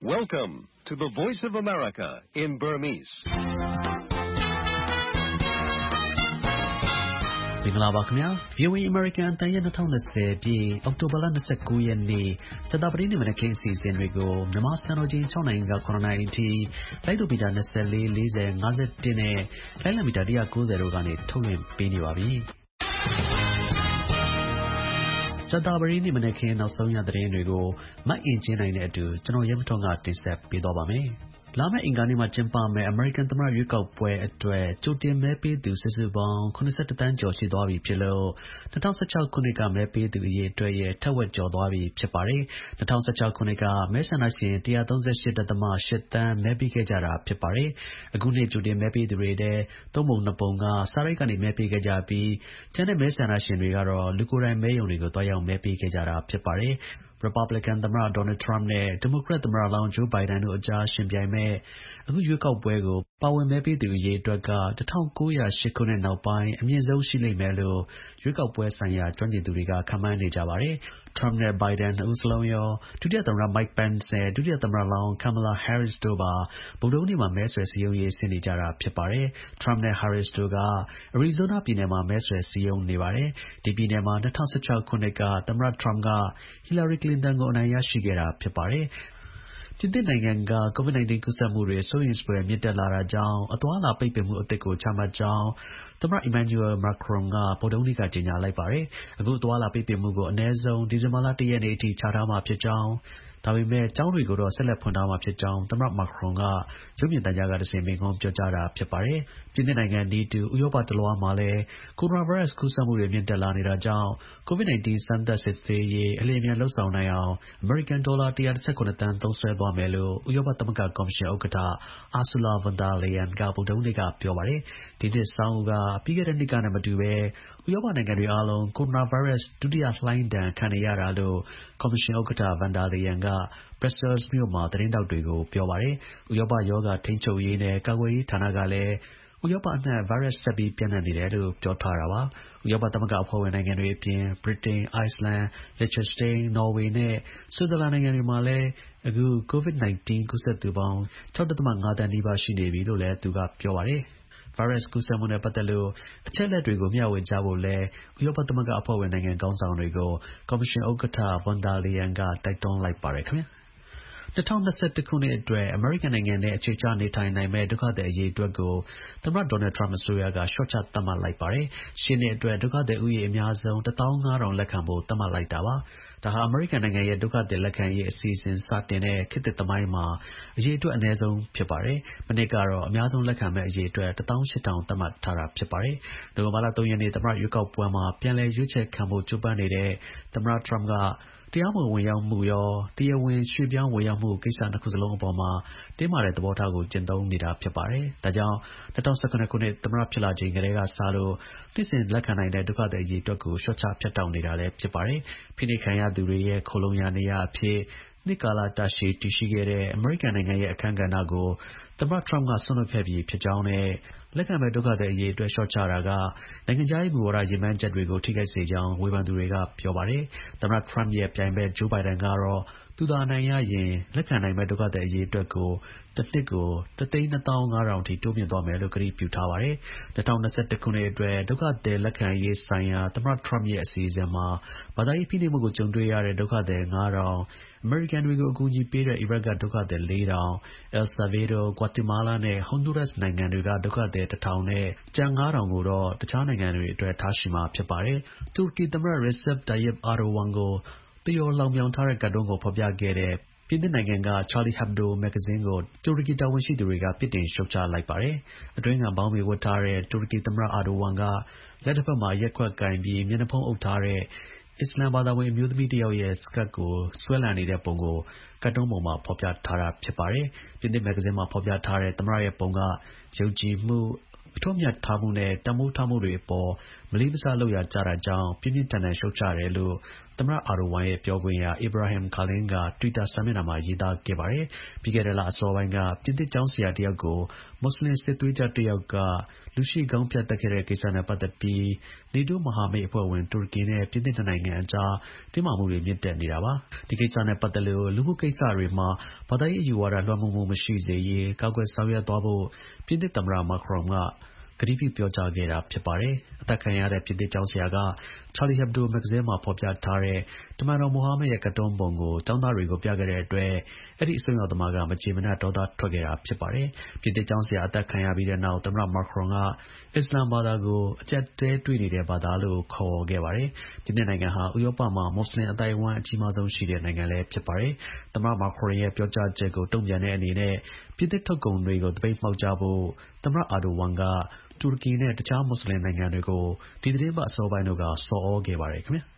Welcome to the Voice of America in Burmese. မင်္ဂလာပါခင်ဗျာ VOA American အတန်ရဲ့2020ပြည့်အောက်တိုဘာလ29ရက်နေ့ကြာသပတေးနေ့မနက်ခင်းအစီအစဉ်တွေကိုမြန်မာစံတော်ချိန်6နိုင်က9နိုင်အထိလိုက်လိုမီတာ24 40 51နဲ့လိုက်လံမီတာ190တို့ကနေထုတ်လွှင့်ပေးနေပါပြီကြာသပတေးနေ့မနက်ခင်းနောက်ဆုံးရသတင်းတွေကိုမတ်အင်ချင်းနိုင်တဲ့အတူကျွန်တော်ရဲမထွန်းကတင်ဆက်ပေးသွားပါမယ်လာမယ့်အင်္ဂါနေ့မှာကျင်းပမယ့် American သမ္မတရွေးကောက်ပွဲအတွက်ကြိုတင်မဲပေးသူစုစုပေါင်း81တန်းကျော်ရှိသွားပြီဖြစ်လို့2016ခုနှစ်ကမဲပေးသူအရေအတွက်ရဲ့ထက်ဝက်ကျော်သွားပြီဖြစ်ပါတယ်2016ခုနှစ်ကမဲဆန္ဒရှင်138.8တန်းမဲပေးခဲ့ကြတာဖြစ်ပါတယ်အခုနှစ်ကြိုတင်မဲပေးသူတွေထဲသုံးပုံနှစ်ပုံကစာရိုက်ကနေမဲပေးခဲ့ကြပြီးကျန်တဲ့မဲဆန္ဒရှင်တွေကတော့လူကိုယ်တိုင်မဲရုံတွေကိုတွားရောက်မဲပေးခဲ့ကြတာဖြစ်ပါတယ်Republican သမ္မတ Donald Trump နဲ့ Democrat သမ္မတလောင်း Joe Biden တို့အကြားရှင်ပြိုင်မဲ့အခုရွေးကောက်ပွဲကိုပါဝင်မဲပေးသူအရေအတွက်က1908ခုနှစ်နောက်ပိုင်းအမြင့်ဆုံးရှိလိမ့်မယ်လို့ရွေးကောက်ပွဲဆိုင်ရာကျွမ်းကျင်သူတွေကခန့်မှန်းနေကြပါတယ်Trump နဲ့ Biden နှစ်ဦးစလုံးရောဒုတိယသမ္မတ Mike Pence နဲ့ဒုတိယသမ္မတလောင်း Kamala Harris တို့ပါဗုဒ္ဓဟူးနေ့မှာမဲဆွယ်စည်းရုံးရေးဆင်းနေကြတာဖြစ်ပါတယ် Trump နဲ့ Harris တို့က Arizona ပြည်နယ်မှာမဲဆွယ်စည်းရုံးနေပါတယ်ဒီပြည်နယ်မှာ2016ခုနှစ်ကသမ္မတ Trump က Hillary Clinton ကိုအနိုင်ရရှိခဲ့တာဖြစ်ပါတယ်ပြင်သစ်နိုင်ငံက COVID-19 ကူးစက်မှုတွေစိုးရိမ်စဖွယ်မြင့်တက်လာတာကြောင့်အသွားအလာပိတ်ပင်မှုအသစ်ကိုချမှတ်ကြောင်းသမ္မတ Emmanuel Macron ကဗုဒ္ဓဟူးနေ့ကကြေညာလိုက်ပါတယ်အခုအသွားအလာပိတ်ပင်မှုကိုအနည်းဆုံးဒီဇင်ဘာလ1ရက်နေ့အထိချထားမှာဖြစ်ကြောင်းဒါပေမဲ့ကျောင်းတွေကိုတော့ဆက်လက်ဖွင့်ထားမှာဖြစ်ကြောင်းသမ္မတ Macron ကရုပ်မြင်သံကြားကတဆင့်မိန့်ခွန်းပြောကြားတာဖြစ်ပါတယ်ပြင်သစ်နိုင်ငံဒီတူဥရောပတလွှားမှာလည်းကိုရိုနာဗိုင်းရပ်စ်ကူးစက်မှုတွေမြင့်တက်လာနေတာကြောင့် COVID-19 စမ်းသပ်စစ်ဆေးရေးအလျင်အမြန်လုပ်ဆောင်နိုင်အောင်အမေရိကန်ဒေါ်လာ119သန်းသုံးစွဲသွားမယ်လို့ဥရောပသမဂ္ဂကော်မရှင်ဥက္ကဋ္ဌ Ursula von der Leyen ကဗုဒ္ဓဟူးနေ့ကပြောပါတယ်ဒီနှစ်ဆောင်းဦးကပြီးခဲ့တဲ့နှစ်ကနဲ့မတူဘဲဥရောပနိုင်ငံတွေအားလုံးကိုရိုနာဗိုင်းရပ်စ်ဒုတိယလှိုင်းဒဏ်ခံနေရတာလို့ကော်မရှင်ဥက္ကဋ္ဌ von der Leyen ကBrussels မြို့မှာသတင်းထောက်တွေကိုပြောပါတယ်ဥရောပရောဂါထိန်းချုပ်ရေးနဲ့ကာကွယ်ရေးဌာနကလည်းဥရောပအနှံ့ဗိုင်းရပ်စ်ဆက်ပြီးပြန့်နှံ့နေတယ်လို့ပြောထားတာပါဥရောပသမဂ္ဂအဖွဲ့ဝင်နိုင်ငံတွေအပြင်ဗြိတိန်အိုက်စလန်လီချ်စတိန်နော်ဝေနဲ့ဆွစ်ဇာလန်နိုင်ငံတွေမှာလည်းအခု COVID-19 ကူးစက်သူပေါင်း 6.5 သန်းနီးပါးရှိနေပြီလို့လည်းသူကပြောပါတယ်ဗိုင်းရပ်စ်ကူးစက်မှုနဲ့ပတ်သက်လို့အချက်အလက်တွေကိုမျှဝေကြဖို့လဲဥရောပသမဂ္ဂအဖွဲ့ဝင်နိုင်ငံခေါင်းဆောင်တွေကိုကော်မရှင်ဥက္ကဋ္ဌ von der Leyen ကတိုက်တွန်းလိုက်ပါတယ်ခင်ဗျာ2021ခုနှစ်အတွက်အမေရိကန်နိုင်ငံနဲ့အခြေချနေထိုင်နိုင်မဲ့ဒုက္ခသည်အရေးအတွက်ကိုသမ္မတ Donald Trump အစိုးရကရှော့ချသတ်မှတ်လိုက်ပါတယ်ရှင်းတဲ့အတွက်ဒုက္ခသည်ဥယျာဉ်အများဆုံး15000လက်ခံဖို့သတ်မှတ်လိုက်တာပါဒါဟာအမေရိကန်နိုင်ငံရဲ့ဒုက္ခသည်လက်ခံရေးအစီအစဉ်စတင်တဲ့ခေတ်သစ်သမိုင်းမှာအရေးအတွက်အနည်းဆုံးဖြစ်ပါတယ်မနစ်ကတော့အများဆုံးလက်ခံမဲ့အရေးအတွက်18000သတ်မှတ်ထားတာဖြစ်ပါတယ်နိုဝင်ဘာလ3ရက်နေ့သမ္မတရွေးကောက်ပွဲမှာပြန်လည်ရွေးချယ်ခံဖို့ကြိုးပမ်းနေတဲ့သမ္မတ Trump ကတရားမဝင်ရောက်မှုရောတရားဝင်ရွှေ့ပြောင်းဝင်ရောက်မှုကိစ္စနှစ်ခုစလုံးအပေါ်မှာတင်းမာတဲ့သဘောထားကိုကျင့်သုံးနေတာဖြစ်ပါတယ်။ဒါကြောင့်2019ခုနှစ်သမ္မတဖြစ်လာချိန်ကတည်းကစလို့နှစ်စဉ်လက်ခံနိုင်တဲ့ဒုက္ခသည်အရေးအတွက်ကိုရှော့ချဖြတ်တောက်နေတာလည်းဖြစ်ပါတယ်။ဖိနှိပ်ခံရသူတွေရဲ့ခိုလုံရာနေရာအဖြစ်နှစ်ကာလတာရှည်တည်ရှိခဲ့တဲ့အမေရိကန်နိုင်ငံရဲ့အခန်းကဏ္ဍကိုသမ္မတ Trump ကဆွန့်လွတ်ခဲ့ပြီဖြစ်ကြောင်းနဲ့လက်ခံမဲ့ဒုက္ခသည်အရေးအတွက်ရှော့ချတာကနိုင်ငံခြားရေးမူဝါဒရည်မှန်းချက်တွေကိုထိခိုက်စေကြောင်းဝေဖန်သူတွေကပြောပါတယ်သမ္မတ Trump ရဲ့ပြိုင်ဘက် Joe Biden ကတော့သူသာအနိုင်ရရင်လက်ခံနိုင်မဲ့ဒုက္ခသည်အရေးအတွက်ကိုတစ်နှစ်ကို125,000ထိတိုးမြှင့်သွားမယ်လို့ကတိပြုထားပါတယ်2021ခုနှစ်အတွက်ဒုက္ခသည်လက်ခံရေးဆိုင်ရာသမ္မတ Trump ရဲ့အစီအစဉ်မှာဘာသာရေးဖိနှိပ်မှုကိုကြုံတွေ့ရတဲ့ဒုက္ခသည်9,000အမေရိကန်တွေကိုအကူအညီပေးတဲ့အီရတ်ကဒုက္ခသည်4,000 El Salvador, Guatemala နဲ့ Honduras နိုင်ငံတွေကဒုက္ခသည်1,000နဲ့ကျန်9,000ကိုတော့တခြားနိုင်ငံတွေအတွက်ထားရှိမှာဖြစ်ပါတယ်တူရကီသမ္မတ Recep Tayyip Erdogan ကိုသရော်လောင်ပြောင်ထားတဲ့ကတ်တုန်းကိုဖော်ပြခဲ့တဲ့ပြင်သစ်နိုင်ငံက Charlie Hebdo မဂ္ဂဇင်းကိုတူရကီတာဝန်ရှိသူတွေကပြစ်တင်ရှုတ်ချလိုက်ပါတယ်အတွင်းခံဘောင်းဘီဝတ်ထားတဲ့တူရကီသမ္မတ Erdogan ကလက်တစ်ဖက်မှာရက်ခွက်ကိုင်ပြီးမျက်နှာဖုံးအုပ်ထားတဲ့အစ္စလာမ်ဘာသာဝင်အမျိုးသမီးတစ်ယောက်ရဲ့စကတ်ကိုဆွဲလန်နေတဲ့ပုံကိုကတ်တုန်းပေါ်မှာဖော်ပြထားတာဖြစ်ပါတယ်ပြင်သစ်မဂ္ဂဇင်းမှာဖော်ပြထားတဲ့သမ္မတရဲ့ပုံကယုံကြည်မှုအထွတ်မြတ်ထားမှုနဲ့တန်ဖိုးထားမှုတွေအပေါ်မလေးမစားလုပ်ရကြတာကြောင့်ပြင်းပြင်းထန်ထန်ရှုတ်ချတယ်လို့သမ္မတအာဒိုဝမ်ရဲ့ပြောခွင့်ရ Ibrahim Kalin က Twitter စာမျက်နှာမှာ ရေးသားခဲ့ပါတယ်။ ပြီးခဲ့တဲ့လအစောပိုင်းက ပြင်သစ်ကျောင်းဆရာတစ်ယောက်ကို မွတ်ဆလင်စစ်သွေးကြွတစ်ယောက်က လူရှေ့ခေါင်းဖြတ်သတ်ခဲ့တဲ့ကိစ္စနဲ့ပတ်သက်ပြီး NATO မဟာမိတ်အဖွဲ့ဝင် တူရကီနဲ့ ပြင်သစ်နှစ်နိုင်ငံအကြား တင်းမာမှုတွေ မြင့်တက်နေတာပါ။ ဒီကိစ္စနဲ့ပတ်သက်လို့ လူမှုကိစ္စတွေမှာ ဘာသာရေးအယူဝါဒလွှမ်းမိုးမှုမရှိစေရေး ကာကွယ်ဆောင်ရွက်သွားဖို့ ပြင်သစ်သမ္မတ Macron က ကတိပြုပြောကြားခဲ့တာဖြစ်ပါတယ်။ အသတ်ခံရတဲ့ ပြင်သစ်ကျောင်းဆရာက Charlie Hebdo မဂ္ဂဇင်းမှာ ဖော်ပြထားတဲ့ တမန်တော် မိုဟာမက်ရဲ့ ကတ်တုန်းပုံကို ကျောင်းသားတွေကို ပြခဲ့တဲ့အတွက် အဲဒီ အစွန်းရောက်သမားက မကျေမနပ် ဒေါသထွက်ခဲ့တာဖြစ်ပါတယ်။ ပြင်သစ်ကျောင်းဆရာ အသတ်ခံရပြီးတဲ့နောက် သမ္မတ Macron က အစ္စလာမ်ဘာသာကို အကျပ်အတည်းတွေ့နေတဲ့ဘာသာလို့ ခေါ်ဝေါ်ခဲ့ပါတယ်။ ပြင်သစ်နိုင်ငံဟာ ဥရောပမှာ မွတ်ဆလင်အသိုက်အဝန်း အကြီးမားဆုံးရှိတဲ့နိုင်ငံလည်းဖြစ်ပါတယ်။ သမ္မတ Macron ရဲ့ ပြောကြားချက်ကို တုံ့ပြန်တဲ့အနေနဲ့ ပြင်သစ်ထုတ်ကုန်တွေကို သပိတ်မှောက်ကြဖို့ သမ္မတ အာဒိုဝမ်က တူရကီနဲ့ တခြား မွတ်ဆလင်နိုင်ငံတွေကို ဒီသီတင်းပတ်အစောပိုင်းတုန်းက ဆော်သြခဲ့ပါတယ်ခင်ဗျာ။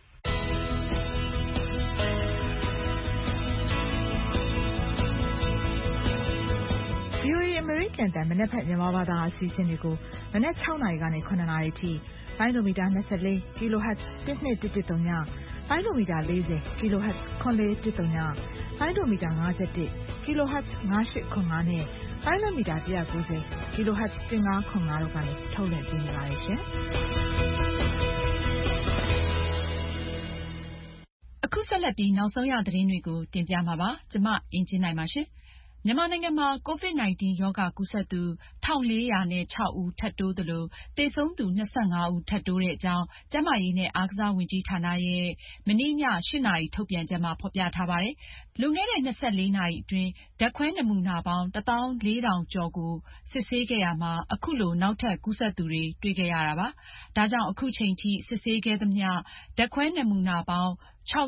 VOA အမေရိကန်တန်မနက်ဖြန်မြန်မာဘာသာအစီအစဉ်တွေကိုမနက် 6 နာရီကနေ 9 နာရီထိလိုင်းဒိုမီတာ 24 kHz 12110 လိုင်းဒိုမီတာ 40 kHz 9410 လိုင်းဒိုမီတာ 51 kHz 5805နဲ့လိုင်းဒိုမီတာ 190 kHz 1505တို့ကနေထုတ်လွှင့်ပေးနေပါတယ်ရှင်။အခုဆက်လက်ပြီးနောက်ဆုံးရသတင်းတွေကိုတင်ပြမှာပါ။ကျွန်မအင်ကြင်းနိုင်ပါရှင်။မြန်မာနိုင်ငံမှာ COVID-19 ရောဂါကူးစက်သူ 1406 ဦးထပ်တိုးသလို သေဆုံးသူ 25 ဦးထပ်တိုးတဲ့အကြောင်း ကျန်းမာရေးနဲ့အားကစားဝန်ကြီးဌာနရဲ့ မနေ့ည 8 နာရီထုတ်ပြန်ချက်မှာဖေါ်ပြထားပါတယ်။ လွန်ခဲ့တဲ့ 24 နာရီအတွင်း ဓာတ်ခွဲနမူနာပေါင်း 14,000 ကျော်ကို စစ်ဆေးခဲ့ရာမှာ အခုလို နောက်ထပ်ကူးစက်သူတွေ တွေ့ခဲ့ရတာပါ။ ဒါကြောင့် အခုချိန်ထိ စစ်ဆေးခဲ့သမျှ ဓာတ်ခွဲနမူနာပေါင်း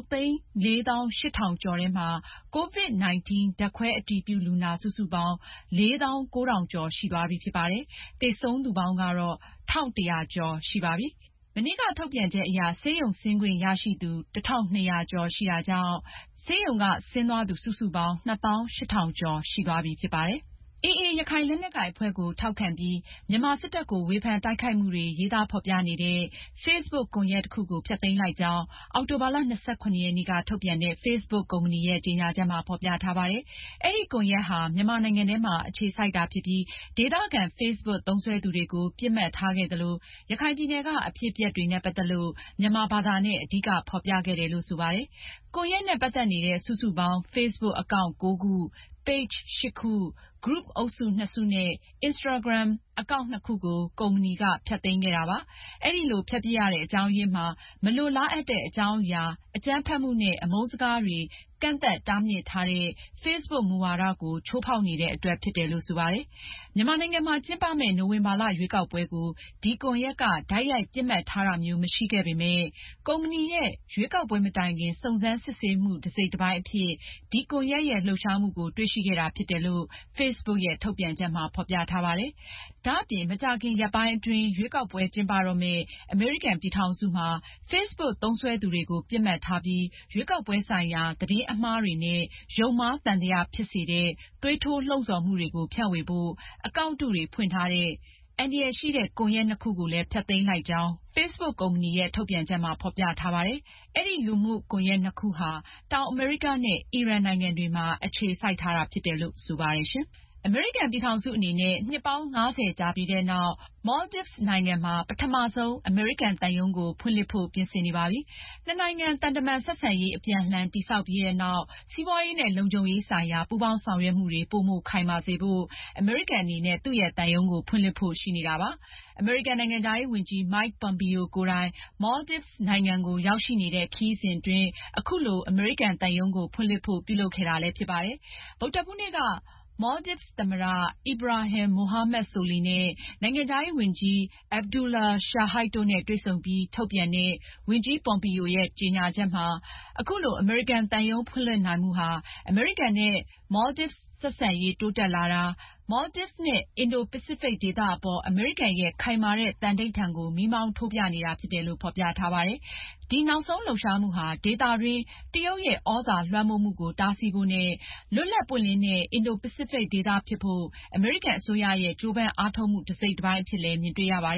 648,000 ကျော်ထဲမှာ COVID-19 ဓာတ်ခွဲအတည်ပြုလူနာ စုစုပေါင်း 49,000 ကျော်ရှိသွားပြီဖြစ်ပါတယ်။ သေဆုံးသူပေါင်းကတော့ 1,100 ကျော်ရှိပါပြီ။ မနေ့ကထုတ်ပြန်ချက်အရ ဆေးရုံဆင်းခွင့်ရရှိသူ 1,200 ကျော်ရှိတာကြောင့် ဆေးရုံကဆင်းသွားသူ စုစုပေါင်း 28,000 ကျော်ရှိသွားပြီဖြစ်ပါတယ်။ AA ရခိုင်လက်နက်ကိုင်အဖွဲ့ကိုထောက်ခံပြီး မြန်မာစစ်တပ်ကိုဝေဖန်တိုက်ခိုက်မှုတွေရေးသားဖေါ်ပြနေတဲ့ Facebook ကွန်ရက်တစ်ခုကို ဖျက်သိမ်းလိုက်ကြောင်း အောက်တိုဘာလ 27 ရက်နေ့ကထုတ်ပြန်တဲ့ Facebook ကုမ္ပဏီရဲ့ကြေညာချက်မှာဖေါ်ပြထားပါတယ်။ အဲဒီကွန်ရက်ဟာ မြန်မာနိုင်ငံထဲမှာအခြေစိုက်တာဖြစ်ပြီး ဒေသခံ Facebook သုံးစွဲသူတွေကို ပစ်မှတ်ထားခဲ့သလို ရခိုင်ပြည်နယ်ကအဖြစ်အပျက်တွေနဲ့ပတ်သက်လို့ မြန်မာဘာသာနဲ့ အဓိကဖေါ်ပြခဲ့တယ်လို့ဆိုပါတယ်။ ကွန်ရက်နဲ့ပတ်သက်နေတဲ့ စုစုပေါင်း Facebook အကောင့် 9 ခု၊ Page 8 ခု၊ Group အုပ်စု 2 စုနဲ့ Instagram အကောင့် 2 ခုကို ကုမ္ပဏီက ဖျက်သိမ်းခဲ့တာပါ။ အဲဒီလိုဖျက်ပစ်ရတဲ့အကြောင်းရင်းမှာ မလိုလားအပ်တဲ့အကြောင်းအရာ အကြမ်းဖက်မှုနဲ့ အမုန်းစကားတွေကန့်သတ်တားမြစ်ထားတဲ့ Facebook မူဝါဒကို ချိုးဖောက်နေတဲ့အတွက်ဖြစ်တယ်လို့ဆိုပါတယ်။ မြန်မာနိုင်ငံမှာကျင်းပမယ့် နိုဝင်ဘာလရွေးကောက်ပွဲကို ဒီကွန်ရက်က တိုက်ရိုက်ပစ်မှတ်ထားတာမျိုးမရှိခဲ့ပေမယ့် ကုမ္ပဏီရဲ့ ရွေးကောက်ပွဲမတိုင်ခင် စုံစမ်းစစ်ဆေးမှုတစိတ်တပိုင်းအဖြစ် ဒီကွန်ရက်ရဲ့လှုပ်ရှားမှုကိုတွေ့ရှိခဲ့တာဖြစ်တယ်လို့ Facebook ရဲ့ ထုတ်ပြန်ချက်မှာဖေါ်ပြထားပါတယ်။ ဒါအပြင် မကြာခင်ရက်ပိုင်းအတွင်း ရွေးကောက်ပွဲကျင်းပတော့မယ့် အမေရိကန်ပြည်ထောင်စုမှာ Facebook သုံးစွဲသူတွေကိုပစ်မှတ်ထားပြီး ရွေးကောက်ပွဲဆိုင်ရာ သတင်းအမှားတွေနဲ့ ယုံမှားသံသယဖြစ်စေတဲ့ သွေးထိုးလှုံ့ဆော်မှုတွေကို ဖြန့်ဝေဖို့ အကောင့်တုတွေဖွင့်ထားတဲ့ အန္တရာယ်ရှိတဲ့ ကွန်ရက် 2 ခုကိုလည်း ဖျက်သိမ်းလိုက်ကြောင်း Facebook ကုမ္ပဏီရဲ့ ထုတ်ပြန်ချက်မှာဖေါ်ပြထားပါတယ်။ အဲဒီလူမှုကွန်ရက် 2 ခုဟာ တောင်အမေရိကနဲ့ အီရန်နိုင်ငံတွေမှာ အခြေစိုက်ထားတာဖြစ်တယ်လို့ဆိုပါတယ်ရှင်။ အမေရိကန်ပြည်ထောင်စုအနေနဲ့ နှစ်ပေါင်း 50 ကြာပြီးတဲ့နောက် Maldives နိုင်ငံမှာ ပထမဆုံး အမေရိကန်သံရုံးကို ဖွင့်လှစ်ဖို့ ပြင်ဆင်နေပါပြီ။ နှစ်နိုင်ငံ သံတမန်ဆက်ဆံရေး အပြန်အလှန်တည်ဆောက်ပြီးနောက် စီးပွားရေးနဲ့ လုံခြုံရေးဆိုင်ရာ ပူးပေါင်းဆောင်ရွက်မှုတွေ ပိုမိုခိုင်မာစေဖို့ အမေရိကန်အနေနဲ့ သူ့ရဲ့သံရုံးကို ဖွင့်လှစ်ဖို့ရှိနေတာပါ။ အမေရိကန်နိုင်ငံခြားရေးဝန်ကြီး Mike Pompeo ကိုယ်တိုင် Maldives နိုင်ငံကိုရောက်ရှိနေတဲ့ ခရီးစဉ်အတွင်း အခုလို အမေရိကန်သံရုံးကို ဖွင့်လှစ်ဖို့ပြုလုပ်ခဲ့တာလည်းဖြစ်ပါတယ်။ ဗုဒ္ဓဟူးနေ့က Maldives သမ္မတ Ibrahim Mohamed Solih နဲ့ နိုင်ငံခြားရေးဝန်ကြီး Abdullah Shahid တို့နဲ့တွေ့ဆုံပြီးထုတ်ပြန်တဲ့ ဝန်ကြီး Pompeo ရဲ့ကြေညာချက်မှာ အခုလို အမေရိကန်သံရုံးဖွင့်လှစ်နိုင်မှုဟာ အမေရိကန်နဲ့ Maldives ဆက်ဆံရေးတိုးတက်လာတာ၊ Maldives နဲ့ အင်ဒို-ပစိဖိတ်ဒေသအပေါ် အမေရိကန်ရဲ့ ခိုင်မာတဲ့ သန္နိဋ္ဌာန်ကို မီးမောင်းထိုးပြနေတာဖြစ်တယ်လို့ ဖေါ်ပြထားပါတယ်။ ဒီနောက်ဆုံးလှုပ်ရှားမှုဟာ ဒေသတွင်း တရုတ်ရဲ့သြဇာလွှမ်းမိုးမှုကို တားဆီးဖို့နဲ့ လွတ်လပ်ပွင့်လင်းတဲ့ အင်ဒို-ပစိဖိတ်ဒေသဖြစ်ဖို့ အမေရိကန်အစိုးရရဲ့ ကြိုးပမ်းအားထုတ်မှုတစိတ်တပိုင်းအဖြစ်လည်း မြင်တွေ့ရပါတယ်။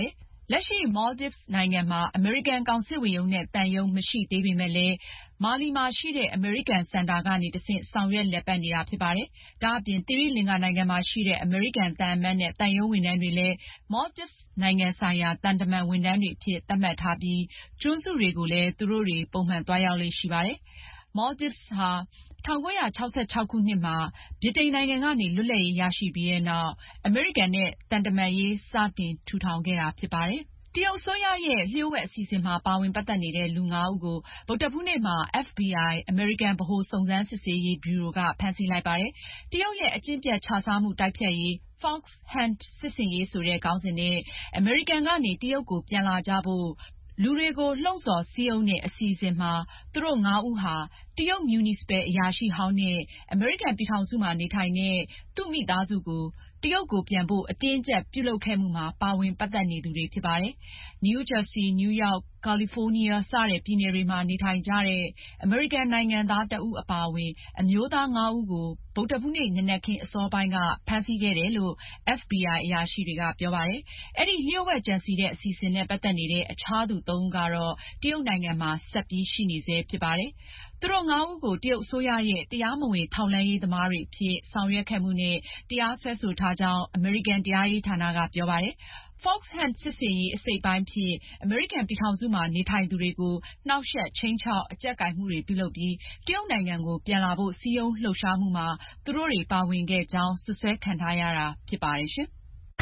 လက်ရှိ Maldives နိုင်ငံမှာ အမေရိကန်ကောင်စစ်ဝန်ရုံးနဲ့သံရုံးမရှိသေးပေမဲ့လည်း မာလီမှာရှိတဲ့ အမေရိကန်စင်တာကနေတဆင့်ဆောင်ရွက်လည်ပတ်နေတာဖြစ်ပါတယ်။ ဒါအပြင် သီရိလင်္ကာနိုင်ငံမှာရှိတဲ့ အမေရိကန်သံအမတ်နဲ့သံရုံးဝန်ထမ်းတွေလည်း Maldives နိုင်ငံဆိုင်ရာ သံတမန်ဝန်ထမ်းတွေအဖြစ်သတ်မှတ်ထားပြီး ကျွန်းစုတွေကိုလည်း သူတို့တွေ ပုံမှန်သွားရောက်လေ့ရှိပါတယ်။ Maldives ဟာ 1966 ခုနှစ်မှာ ဗြိတိန်နိုင်ငံကနေ လွတ်လပ်ရေးရရှိပြီးနောက် အမေရိကန်နဲ့ သံတမန်ရေးစတင်ထူထောင်ခဲ့တာဖြစ်ပါတယ်။ တရုတ်အစိုးရရဲ့လျှို့ဝှက်အစီအစဉ်မှာပါဝင်ပတ်သက်နေတဲ့ လူ ၅ ဦးကို ဗုဒ္ဓဟူးနေ့မှာ FBI အမေရိကန်ဗဟိုစုံစမ်းစစ်ဆေးရေးဗျူရိုက ဖမ်းဆီးလိုက်ပါတယ်။ တရုတ်ရဲ့အကျင့်ပျက်ခြစားမှုတိုက်ဖျက်ရေး Fox Hunt စစ်ဆင်ရေးဆိုတဲ့ခေါင်းစဉ်နဲ့ အမေရိကန်ကနေ တရုတ်ကိုပြန်လာကြဖို့ လူတွေကိုလှုံ့ဆော်စည်းရုံးတဲ့အစီအစဉ်မှာ သူတို့ ၅ ဦးဟာ တရုတ်မြူနီစပယ်အရာရှိဟောင်းနဲ့ အမေရိကန်ပြည်ထောင်စုမှာနေထိုင်တဲ့ သူ့မိသားစုကို တရုတ်ကိုပြန်ဖို့ အတင်းအကျပ်ပြုလုပ်ခဲ့မှုမှာ ပါဝင်ပတ်သက်နေသူတွေဖြစ်ပါတယ်။ နယူးဂျာဆီ၊ နယူးယောက်၊ ကာလီဖိုးနီးယား စတဲ့ပြည်နယ်တွေမှာနေထိုင်ကြတဲ့ အမေရိကန်နိုင်ငံသားတဦးအပါအဝင် အမျိုးသား ၅ ဦးကို ဗုဒ္ဓဟူးနေ့ နံနက်ခင်းအစောပိုင်းက ဖမ်းဆီးခဲ့တယ်လို့ FBI အရာရှိတွေကပြောပါတယ်။ အဲဒီလျှို့ဝှက်ကြံစည်တဲ့အစီအစဉ်နဲ့ပတ်သက်နေတဲ့ အခြားသူ ၃ ဦးကတော့ တရုတ်နိုင်ငံမှာ ဆက်ပြီးရှိနေဆဲဖြစ်ပါတယ်။ သူတို့ ၅ ဦးကို တရုတ်အစိုးရရဲ့ တရားမဝင်ထောက်လှမ်းရေးသမားတွေအဖြစ်ဆောင်ရွက်ခဲ့မှုနဲ့ တရားစွဲဆိုထားကြောင်း အမေရိကန်တရားရေးဌာနကပြောပါတယ်။ Fox Hunt စစ်ဆင်ရေးအစိတ်အပိုင်းအဖြစ် အမေရိကန်ပြည်ထောင်စုမှာနေထိုင်သူတွေကို နှောင့်ယှက်၊ခြိမ်းခြောက်၊ အကျပ်ကိုင်မှုတွေပြုလုပ်ပြီး တရုတ်နိုင်ငံကိုပြန်လာဖို့ စည်းရုံးလှုပ်ရှားမှုမှာ သူတို့တွေပါဝင်ခဲ့ကြောင်း စွပ်စွဲခံထားရတာဖြစ်ပါတယ်ရှင်။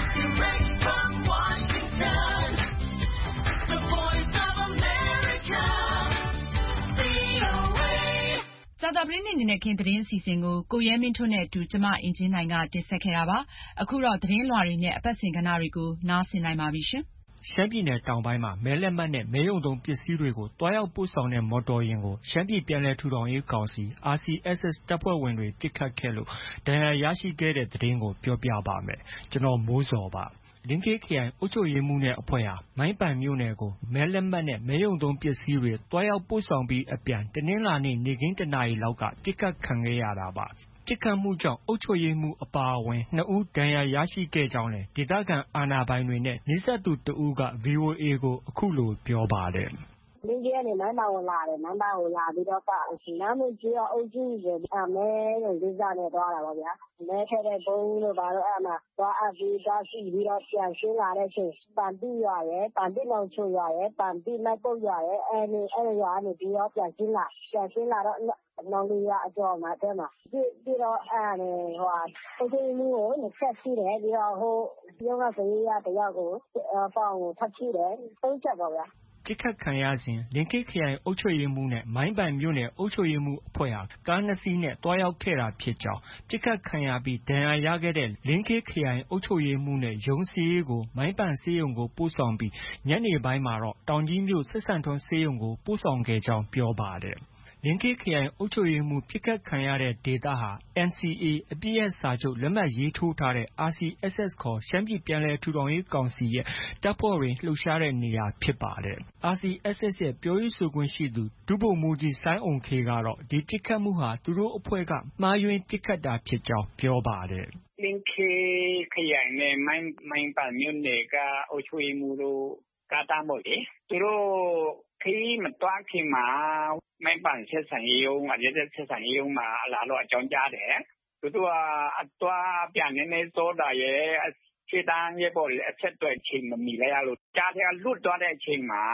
VOA ကြာသပတေးနေ့ နံနက်ခင်းသတင်းအစီအစဉ်ကို ကိုရဲမင်းထွန်းနဲ့အတူ ကျမအင်ကြင်းနိုင်က တင်ဆက်ခဲ့တာပါ။ အခုတော့ သတင်းလွှာတွေနဲ့ အပတ်စဉ်ကဏ္ဍတွေကို နားဆင်နိုင်ပါပြီရှင်။ရှမ်းပြည်နယ်တောင်ပိုင်းမှာ မဲလက်မှတ်နဲ့ မဲရုံသုံးပစ္စည်းတွေကို သွားရောက်ပို့ဆောင်တဲ့ မော်တော်ယာဉ်ကို ရှမ်းပြည်ပြန်လည်ထူထောင်ရေးကောင်စီ RCSS တပ်ဖွဲ့ဝင်တွေ ပစ်ခတ်ခဲ့လို့ ဒဏ်ရာရရှိခဲ့တဲ့သတင်းကို ပြောပြပါမယ်။ ဗွီအိုအေမြန်မာပိုင်းသတင်းထောက် ကိုမိုးဇော်က သတင်းပေးပို့ထားပါတယ်။ လင်းခေးခရိုင်အုပ်ချုပ်ရေးမှူးနဲ့အဖွဲ့ဟာ မိုင်းပန်မြို့နယ်ကို မဲလက်မှတ်နဲ့ မဲရုံသုံးပစ္စည်းတွေ သွားရောက်ပို့ဆောင်ပြီးအပြန် တနင်္လာနေ့ နေ့ခင်း ၁ နာရီလောက်က ပစ်ခတ်ခံခဲ့ရတာပါ။ ပစ်ခတ်မှုကြောင့် အုပ်ချုပ်ရေးမှူးအပါအဝင် ၂ ဦး ဒဏ်ရာရရှိခဲ့ကြောင်းလည်း ဒေသခံအာဏာပိုင်တွေနဲ့ နီးစပ်သူတဦးက VOA ကို အခုလို ပြောပါတယ်။ “လင်းခေးကနေ မိုင်းပန်ကိုလာတယ်။ မိုင်းပန်ကိုလာပြီးတော့မှ နန်းမွေကျေးရွာအုပ်စုရယ် မဲရုံကိစ္စနဲ့သွားတာပေါ့ဗျာ။ မဲထည့်တဲ့ပုံးတို့ဘာတို့ အဲဒီမှာသွားအပ်ပြီး သွားစစ်ပြီးတော့ ပြန်ဆင်းလာတဲ့အချိန် ပန်ပိရွာရယ်၊ ပန်ပိနောင်ချိုရွာရယ်၊ ပန်ပိမိုင်းပုတ်ရွာရယ် အဲဒီရွာကနေပြီးတော့ ပြန်ဆင်းလာတော့ နောင်လေရွာအကျော်မှာ အဲဒီမှာ ပြီးတော့ အုပ်ချုပ်ရေးမှူးကို ၂ ချက်ထိတယ်။ ပြီးတော့ ရုံးက စာရေးက တယောက်ကို ပေါင်ကို ထပ်ထိတယ်။ ၃ ချက်ပေါ့ဗျာ။” ပစ်ခတ်ခံရစဉ် လင်းခေးခရိုင်အုပ်ချုပ်ရေးမှူးနဲ့ မိုင်းပန်မြို့နယ်အုပ်ချုပ်ရေးမှူးအဖွဲ့ဟာ ကား ၂ စီးနဲ့ သွားရောက်ခဲ့တာဖြစ်ကြောင်း၊ ပစ်ခတ်ခံရပြီး ဒဏ်ရာရခဲ့တဲ့ လင်းခေးခရိုင်အုပ်ချုပ်ရေးမှူးနဲ့ ရုံးစာရေးကို မိုင်းပန်ဆေးရုံကို ပို့ဆောင်ပြီး ညနေပိုင်းမှာတော့ တောင်ကြီးမြို့ စပ်စံထွန်းဆေးရုံကို ပို့ဆောင်ခဲ့ကြောင်း ပြောပါတယ်။ လင်းခေးခရိုင်အုပ်ချုပ်ရေးမှူး ပစ်ခတ်ခံရတဲ့ဒေသဟာ NCA အပစ်ရပ်စာချုပ် လက်မှတ်ရေးထိုးထားတဲ့ RCSS ခေါ် ရှမ်းပြည်ပြန်လည်ထူထောင်ရေးကောင်စီရဲ့ တပ်ဖွဲ့တွေ လှုပ်ရှားတဲ့နေရာဖြစ်ပါတယ်။ RCSS ရဲ့ ပြောရေးဆိုခွင့်ရှိသူ ဒုဗိုလ်မှူးကြီး စိုင်းအုမ်ခေးကတော့ ဒီပစ်ခတ်မှုဟာ သူတို့အဖွဲ့က မှားယွင်းပစ်ခတ်တာဖြစ်ကြောင်း ပြောပါတယ်။ “လင်းခေးခရိုင်နဲ့ မိုင်းပန်မြို့နယ်ကအုပ်ချုပ်ရေးမှူးတို့ ကားတန်းပေါ့လေ။ သူတို့ ခရီးမသွားခင်မှာ မိုင်းပန်ဆက်ဆံရေးရုံး RCSS ဆက်ဆံရေးရုံးမှာ လာလို့ အကြောင်းကြားတယ်။ သူတို့က အသွားအပြန်နည်းနည်းစောတာရယ်၊ ရှေ့တန်းရဲဘော်တွေ အဆက်အသွယ်အချိန်မမီလိုက်ရလို့ ကြားထဲက လွတ်သွားတဲ့အချိန်မှာ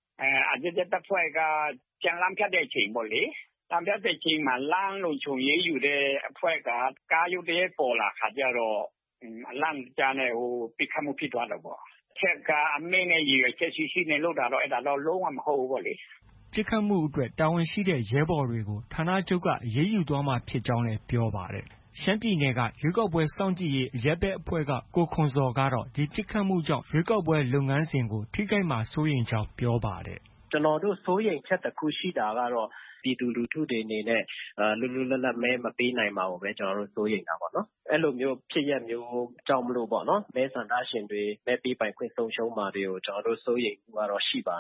RCSS တပ်ဖွဲ့က ပြန်လမ်းဖြတ်တဲ့အချိန်ပေါ့လေ။ လမ်းဖြတ်တဲ့အချိန်မှာ လမ်းလုံခြုံရေးယူတဲ့အဖွဲ့က ကားရုတ်တရက်ပေါ်လာတဲ့အခါကျတော့ အလန့်တကြားနဲ့ ပစ်ခတ်မှုဖြစ်သွားတာပေါ့။ အထက်က အမိန့်နဲ့ ရည်ရွယ်ချက်ရှိရှိနဲ့လုပ်တာတော့ အဲဒါတော့ လုံးဝမဟုတ်ဘူးပေါ့လေ။ ” ပစ်ခတ်မှုအတွက် တာဝန်ရှိတဲ့ရဲဘော်တွေကို ဌာနချုပ်က အရေးယူသွားမှာဖြစ်ကြောင်းလည်း ပြောပါတယ်။ ရှမ်းပြည်နယ်က ရွေးကောက်ပွဲစောင့်ကြည့်ရေးအရပ်ဘက်အဖွဲ့က ကိုခွန်ဇော်ကတော့ ဒီပစ်ခတ်မှုကြောင့် ရွေးကောက်ပွဲလုပ်ငန်းစဉ်ကို ထိခိုက်မှာ စိုးရိမ်ကြောင်း ပြောပါတယ်။ “ကျနော်တို့ စိုးရိမ်ချက် တစ်ခုရှိတာကတော့ ပြည်သူလူထုတွေအနေနဲ့ လွတ်လွတ်လပ်လပ်မဲမပေးနိုင်မှာကိုပဲ ကျနော်တို့ စိုးရိမ်တာပေါ့နော်။ အဲလိုမျိုးဖြစ်ရပ်မျိုးကြောင့်မို့ပေါ့နော် မဲဆန္ဒရှင်တွေ မဲပေးပိုင်ခွင့်ဆုံးရှုံးမှာတွေကို ကျနော်တို့ စိုးရိမ်မှုကတော့ ရှိပါတယ်။”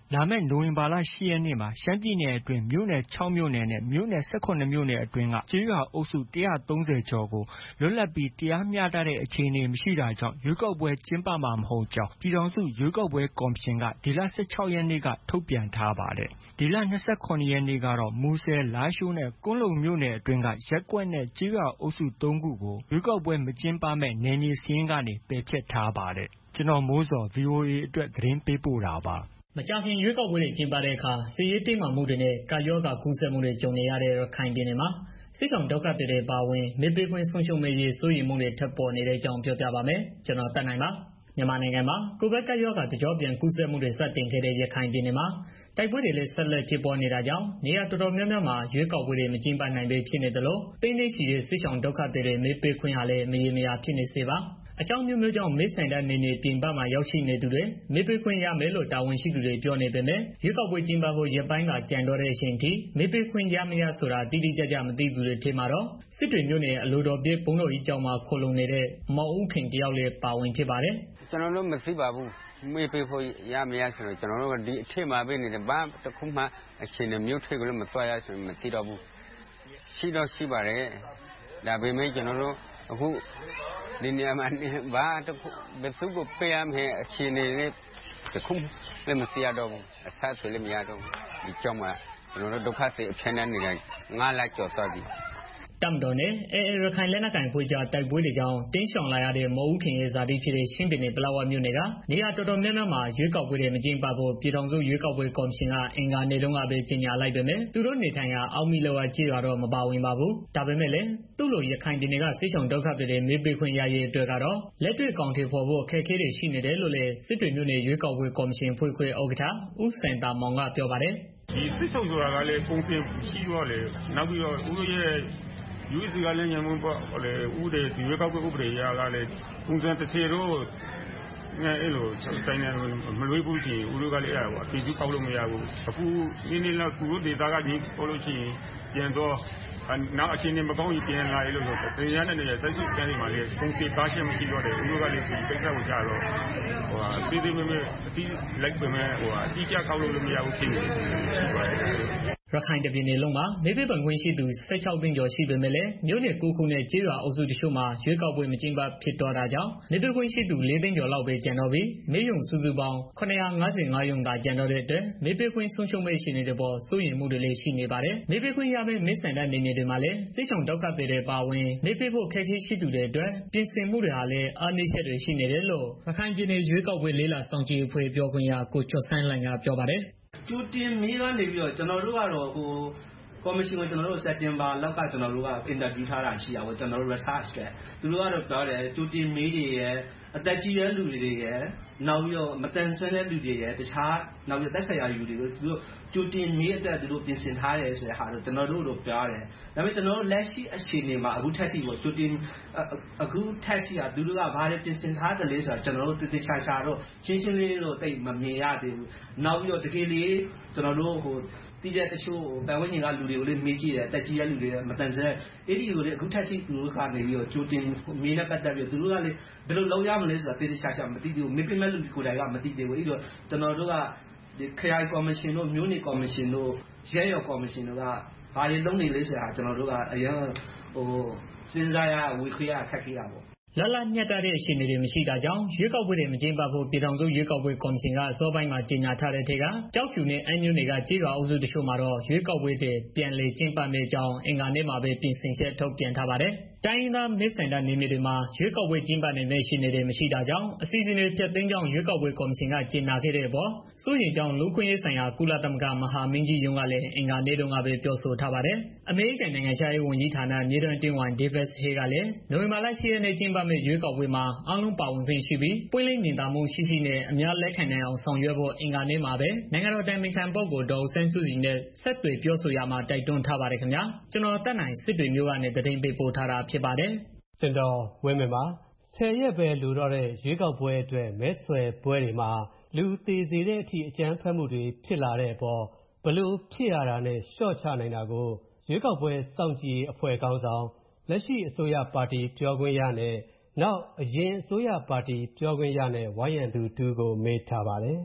လာမယ့်နိုဝင်ဘာလ 8 ရက်နေ့မှာရှမ်းပြည်နယ်အတွင်းမြို့နယ် 6 မြို့နယ်နဲ့မြို့နယ် 17 မြို့နယ်အတွင်းကကျေးရွာအုပ်စု 130 ကျော်ကိုလွတ်လပ်ပြီးတရားမျှတတဲ့အခြေအနေမရှိတာကြောင့်ရွေးကောက်ပွဲကျင်းပမှာမဟုတ်ကြောင်းပြည်ထောင်စုရွေးကောက်ပွဲကော်မရှင်ကဒီလ 16 ရက်နေ့ကထုတ်ပြန်ထားပါတယ်။ ဒီလ 27 ရက်နေ့ကတော့မူဆယ်၊ လားရှိုးနဲ့ကွမ်းလုံမြို့နယ်အတွင်းကရပ်ကွက်နဲ့ကျေးရွာအုပ်စု 3 ခုကိုရွေးကောက်ပွဲမကျင်းပမယ့်နယ်မြေစာရင်းကနေပယ်ဖျက်ထားပါတယ်။ ကျွန်တော်မိုးဇော် VOA အတွက်သတင်းပေးပို့တာပါ။မကြာခင်ရွေးကောက်ပွဲတွေကျင်းပတဲ့အခါစစ်ရေးတင်းမာမှုတွေနဲ့ကပ်ရောဂါကူးစက်မှုတွေကြုံနေရတဲ့ရခိုင်ပြည်နယ်မှာစစ်ဆောင်ဒုက္ခသည်တွေပါဝင်မဲပေးခွင့်ဆုံးရှုံးမယ့်ရေးစိုးရိမ်မှုတွေထပ်ပေါ်နေတဲ့အကြောင်းပြောပြပါမယ်။ကျွန်တော်တက်နိုင်ပါမြန်မာနိုင်ငံမှာကိုဗစ်ကပ်ရောဂါတကျော့ပြန်ကူးစက်မှုတွေစတင်ခဲ့တဲ့ရခိုင်ပြည်နယ်မှာတိုက်ပွဲတွေလည်းဆက်လက်ဖြစ်ပွားနေတာကြောင့်နေရာတော်တော်များများမှာရွေးကောက်ပွဲတွေမကျင်းပနိုင်ပဲဖြစ်နေသလိုသိန်းနဲ့ချီတဲ့စစ်ဆောင်ဒုက္ခသည်တွေမဲပေးခွင့်ဟာလည်းမရေမရာဖြစ်နေစေပါအကြောင်းမျိုးမျိုးကြောင့်မဲဆန္ဒနယ်မြေပြင်ပမှာရောက်ရှိနေသူတွေမဲပေးခွင့်ရမယ်လို့တာဝန်ရှိသူတွေပြောနေပေမဲ့ရွေးကောက်ပွဲကျင်းပဖို့ရက်ပိုင်းသာကြံတော့တဲ့အချိန်ထိမဲပေးခွင့်ရမရဆိုတာတိတိကျကျမသိသူတွေထဲမှာတော့စစ်တွေမြို့နယ်အလိုတော်ပြည့်ဘုန်းတော်ကြီးကျောင်းမှာခိုလုံနေတဲ့မောင်ဦးခင်တယောက်လည်းပါဝင်ဖြစ်ပါတယ်။ကျွန်တော်တို့မသိပါဘူးမဲပေးဖို့ရမရဆိုတော့ကျွန်တော်တို့ဒီအထက်မှာပဲနေတယ်ဘာတစ်ခုမှအခြေအနေမျိုးထိကိုလည်းမသွားရဆိုမသိတော့ဘူးရှိတော့ရှိပါတယ်ဒါပေမဲ့ကျွန်တော်တို့အခုဒီနေရာမှာဘာတစ်ခုဘယ်သူကိုပေးရမယ်အခြေအနေနဲ့တခုလည်းမသိရတော့ဘူးအဆက်ဆိုလည်းမရတော့ဘူးဒီကြောင့်မှကျွန်တော်တို့ဒုက္ခတွေအဖြစ်နဲ့နေလိုက်9လကျော်သွားပြီတမ်တော်နဲ့ရခိုင်လက်နက်ကိုင်ဖွဲ့ကြတိုက်ပွဲတွေကြောင့်တင်းရှောင်လာရတဲ့မော်ဦးခင်ရဲ့ဇာတိဖြစ်တဲ့ရှင်းပြည်နယ်ပလောဝမြို့နယ်ကနေရာတော်တော်များများမှာရွေးကောက်ပွဲတွေမကျင်းပဖို့ပြည်ထောင်စုရွေးကောက်ပွဲကော်မရှင်ကအင်္ဂါနေ့တုန်းကပဲကြေညာလိုက်ပေမဲ့သူတို့နေထိုင်ရာအောက်မီလောဝကျေးရွာတော့မပါဝင်ပါဘူးဒါပေမဲ့လည်းသူ့လိုရခိုင်ပြည်နယ်ကစစ်ဆောင်ဒုက္ခတွေမေးပေးခွင့်ရရေးအတွက်ကတော့လက်တွေ့ကောင်ထည်ဖော်ဖို့အခက်အခဲတွေရှိနေတယ်လို့လည်းစစ်တွေမြို့နယ်ရွေးကောက်ပွဲကော်မရှင်ဖွဲ့ခွဲဥက္ကဋ္ဌဦးစံတာမောင်ကပြောပါတယ်ဒီစစ်ဆောင်ဆိုတာကလည်းပုံပြင်ရှိတော့လေနောက်ပြီးတော့ဦးတို့ရဲ့UEC ကလည်းညံမှုပေါ့လေဦးတဲ့ဒီရွေးကောက်ပွဲဥပဒေအရကလည်းပုံစံတစ်စီတော့အဲ့လိုတိုင်းနေမလွေးဘူးချင်းဦးတို့ကလည်းအဲ့ဒါပေါ့အတူပေါက်လို့မရဘူးအခုနေ့လောက်သူတို့ဒေတာကဒီပေါ်လို့ရှိရင်ပြန်တော့နောက်အချင်းနေမကောင်းရင်ပြန်လာရလို့ဆိုတော့တရားနဲ့နေဆက်စုကျန်းနေမှာလေပုံစီကားရှင်းမရှိတော့တယ်ဦးတို့ကလည်းဒီကိစ္စကိုကြားတော့ဟိုအသေးသေးမဲအတိလိုက်ပဲမဲဟိုအတိကျခောက်လို့မရဘူးဖြစ်နေရှိပါတယ်ရခိုင်ပြည်နယ်လုံးမှာမဲပေးပိုင်ခွင့်ရှိသူ16 သိန်းကျော်ရှိပေမဲ့လည်းမြို့နယ်9ခုနဲ့ကျေးရွာအုပ်စုတချို့မှာရွေးကောက်ပွဲမကျင်းပဖြစ်တော့တာကြောင့်မဲပေးခွင့်ရှိသူ4 သိန်းကျော်လောက်ပဲကျန်တော့ပြီးမဲရုံစုစုပေါင်း955ရုံသာကျန်တော့တဲ့အတွက်မဲပေးခွင့်ဆုံးရှုံးမဲ့ရှိနေတဲ့ပေါ်စိုးရိမ်မှုတွေလည်းရှိနေပါတယ်မဲပေးခွင့်ရမယ့်မဲဆန္ဒနယ်မြေတွေမှာလည်းစစ်ဆောင်ဒုက္ခသည်တွေပါဝင်မဲပေးဖို့အခက်အခဲရှိသူတွေအတွက်ပြင်ဆင်မှုတွေဟာလည်းအားနည်းချက်တွေရှိနေတယ်လို့ရခိုင်ပြည်နယ်ရွေးကောက်ပွဲလေးလာဆောင်ကြည့်အဖွဲ့ပြောခွင့်ရကိုကျော်ဆန်းလှိုင်ကပြောပါတယ်ကျူတင်မေးကနေပြီးတော့ကျွန်တော်တို့ကတော့ကော်မရှင်ကိုကျွန်တော်တို့စက်တင်ဘာလောက်ကကျွန်တော်တို့ကအင်တာဗျူးထားတာရှိတာပေါ့ကျွန်တော်တို့ research တဲ့သူတို့ကတော့ပြောတယ်ကျူတင်မေးတွေရဲ့အသက်ကြီးတဲ့လူတွေရဲ့နောက်ပြီးတော့မတန်ဆွမ်းတဲ့လူတွေရဲ့တခြားနောက်ပြီးသက်ဆိုင်ရာလူတွေကိုသူတို့ကျူတင်မေးအတွက်သူတို့ပြင်ဆင်ထားတယ်ဆိုတဲ့ဟာတော့ကျွန်တော်တို့တို့ပြောတယ်ဒါပေမဲ့ကျွန်တော်တို့လက်ရှိအခြေအနေမှာအခုထက်ထိပေါ့ကျူတင်အခုထက်ထိကသူတို့ကဘာတွေပြင်ဆင်ထားတယ်လဲဆိုတော့ကျွန်တော်တို့တိတိကျကျတော့ရှင်းရှင်းလေးတော့တိတ်မမြင်ရသေးဘူးနောက်ပြီးတော့တကယ်လေးကျွန်တော်တို့ဟိုတီးတဲ့တချို့ပန်ဝန်းကျင်ကလူတွေကိုလည်းမေးကြည့်တယ်တက်ကြီးတဲ့လူတွေမတန်ဆဲအဲ့ဒီကိုလည်းအခုထက်ထိသူတို့ကနေပြီးတော့ကြိုတင်မေးနဲ့ပတ်သက်ပြီးသူတို့ကလည်းဘယ်လိုလုပ်ရမလဲဆိုတာတိတိကျကျမသိသေးဘူးမေးပြမဲ့လူကိုယ်တိုင်ကမသိသေးဘူးအဲ့တော့ကျွန်တော်တို့ကဒီခရိုင်ကော်မရှင်တို့မြို့နယ်ကော်မရှင်တို့ရဲရော်ကော်မရှင်တို့ကဘာတွေလုပ်နေလဲဆိုတာကျွန်တော်တို့ကအရင်ဟိုစဉ်းစားရဝေခွေရခက်ခဲရပေါ့လလညှက်တဲ့အခြေအနေတွေမရှိတာကြောင့်ရွေးကောက်ပွဲတွေမကျင်းပဖို့ပြည်ထောင်စုရွေးကောက်ပွဲကော်မရှင်ကအစောပိုင်းမှာကြေညာထားတဲ့ထက်ကကြောက်ဖြူနဲ့အမ်းမြို့နယ်ကကျေးရွာအုပ်စုတချို့မှာတော့ရွေးကောက်ပွဲတွေပြန်လည်ကျင်းပမယ့်ကြောင်းအင်္ဂါနေ့မှာပဲပြင်ဆင်ချက်ထုတ်ပြန်ထားပါတယ်။တိုင်းရင်းသားမဲဆန္ဒနယ်မြေတွေမှာရွေးကောက်ပွဲကျင်းပနိုင်မယ့်အခြေအနေတွေမရှိတာကြောင့်အစီအစဉ်တွေဖျက်သိမ်းကြောင်းရွေးကောက်ပွဲကော်မရှင်ကကြေညာခဲ့တဲ့အပေါ်စိုးရိမ်ကြောင်းလူ့ခွင့်ရေးဆိုင်ရာကုလသမဂ္ဂမဟာမင်းကြီးရုံးကလည်းအင်္ဂါနေ့တုန်းကပဲပြောဆိုထားပါတယ်။အမေရိကန်နိုင်ငံခြားရေးဝန်ကြီးဌာနမြေတွင်အတွင်းဝန် David Hay ကလည်းနိုဝင်ဘာလ 10 ရက်နေ့ကျင်းပမယ့်ရွေးကောက်ပွဲမှာအားလုံးပါဝင်ခွင့်ရှိပြီးပွင့်လင်းမြင်သာမှုရှိရှိနဲ့အများလက်ခံနိုင်အောင်ဆောင်ရွက်ဖို့အင်္ဂါနေ့မှာပဲနိုင်ငံတော်တိုင်ပင်ခံပုဂ္ဂိုလ်ဒေါ်အောင်ဆန်းစုကြည်နဲ့ဆက်သွယ်ပြောဆိုရမှာတိုက်တွန်းထားပါတယ်ခင်ဗျာကျွန်တော်တက်နိုင်စစ်တွေမျိုးကနေသတင်းပေးပို့ထားတာဖြစ်ပါတယ်ကျွန်တော်ဝင်းမင်းပါ10 ရက်ပဲလူတော့တဲ့ရွေးကောက်ပွဲအတွက်မဲဆွယ်ပွဲတွေမှာလူသေးစေတဲ့အထိအကြမ်းဖက်မှုတွေဖြစ်လာတဲ့အပေါ်ဘလို့ဖြစ်ရတာနဲ့ရှော့ချနိုင်တာကိုရွေးကောက်ပွဲစောင့်ကြည့်အဖွဲ့ခေါင်းဆောင်လက်ရှိအစိုးရပါတီပြောခွင့်ရနဲ့နောက်အရင်အစိုးရပါတီပြောခွင့်ရနဲ့ဝိုင်းရံသူတူကိုမေးထားပါတယ်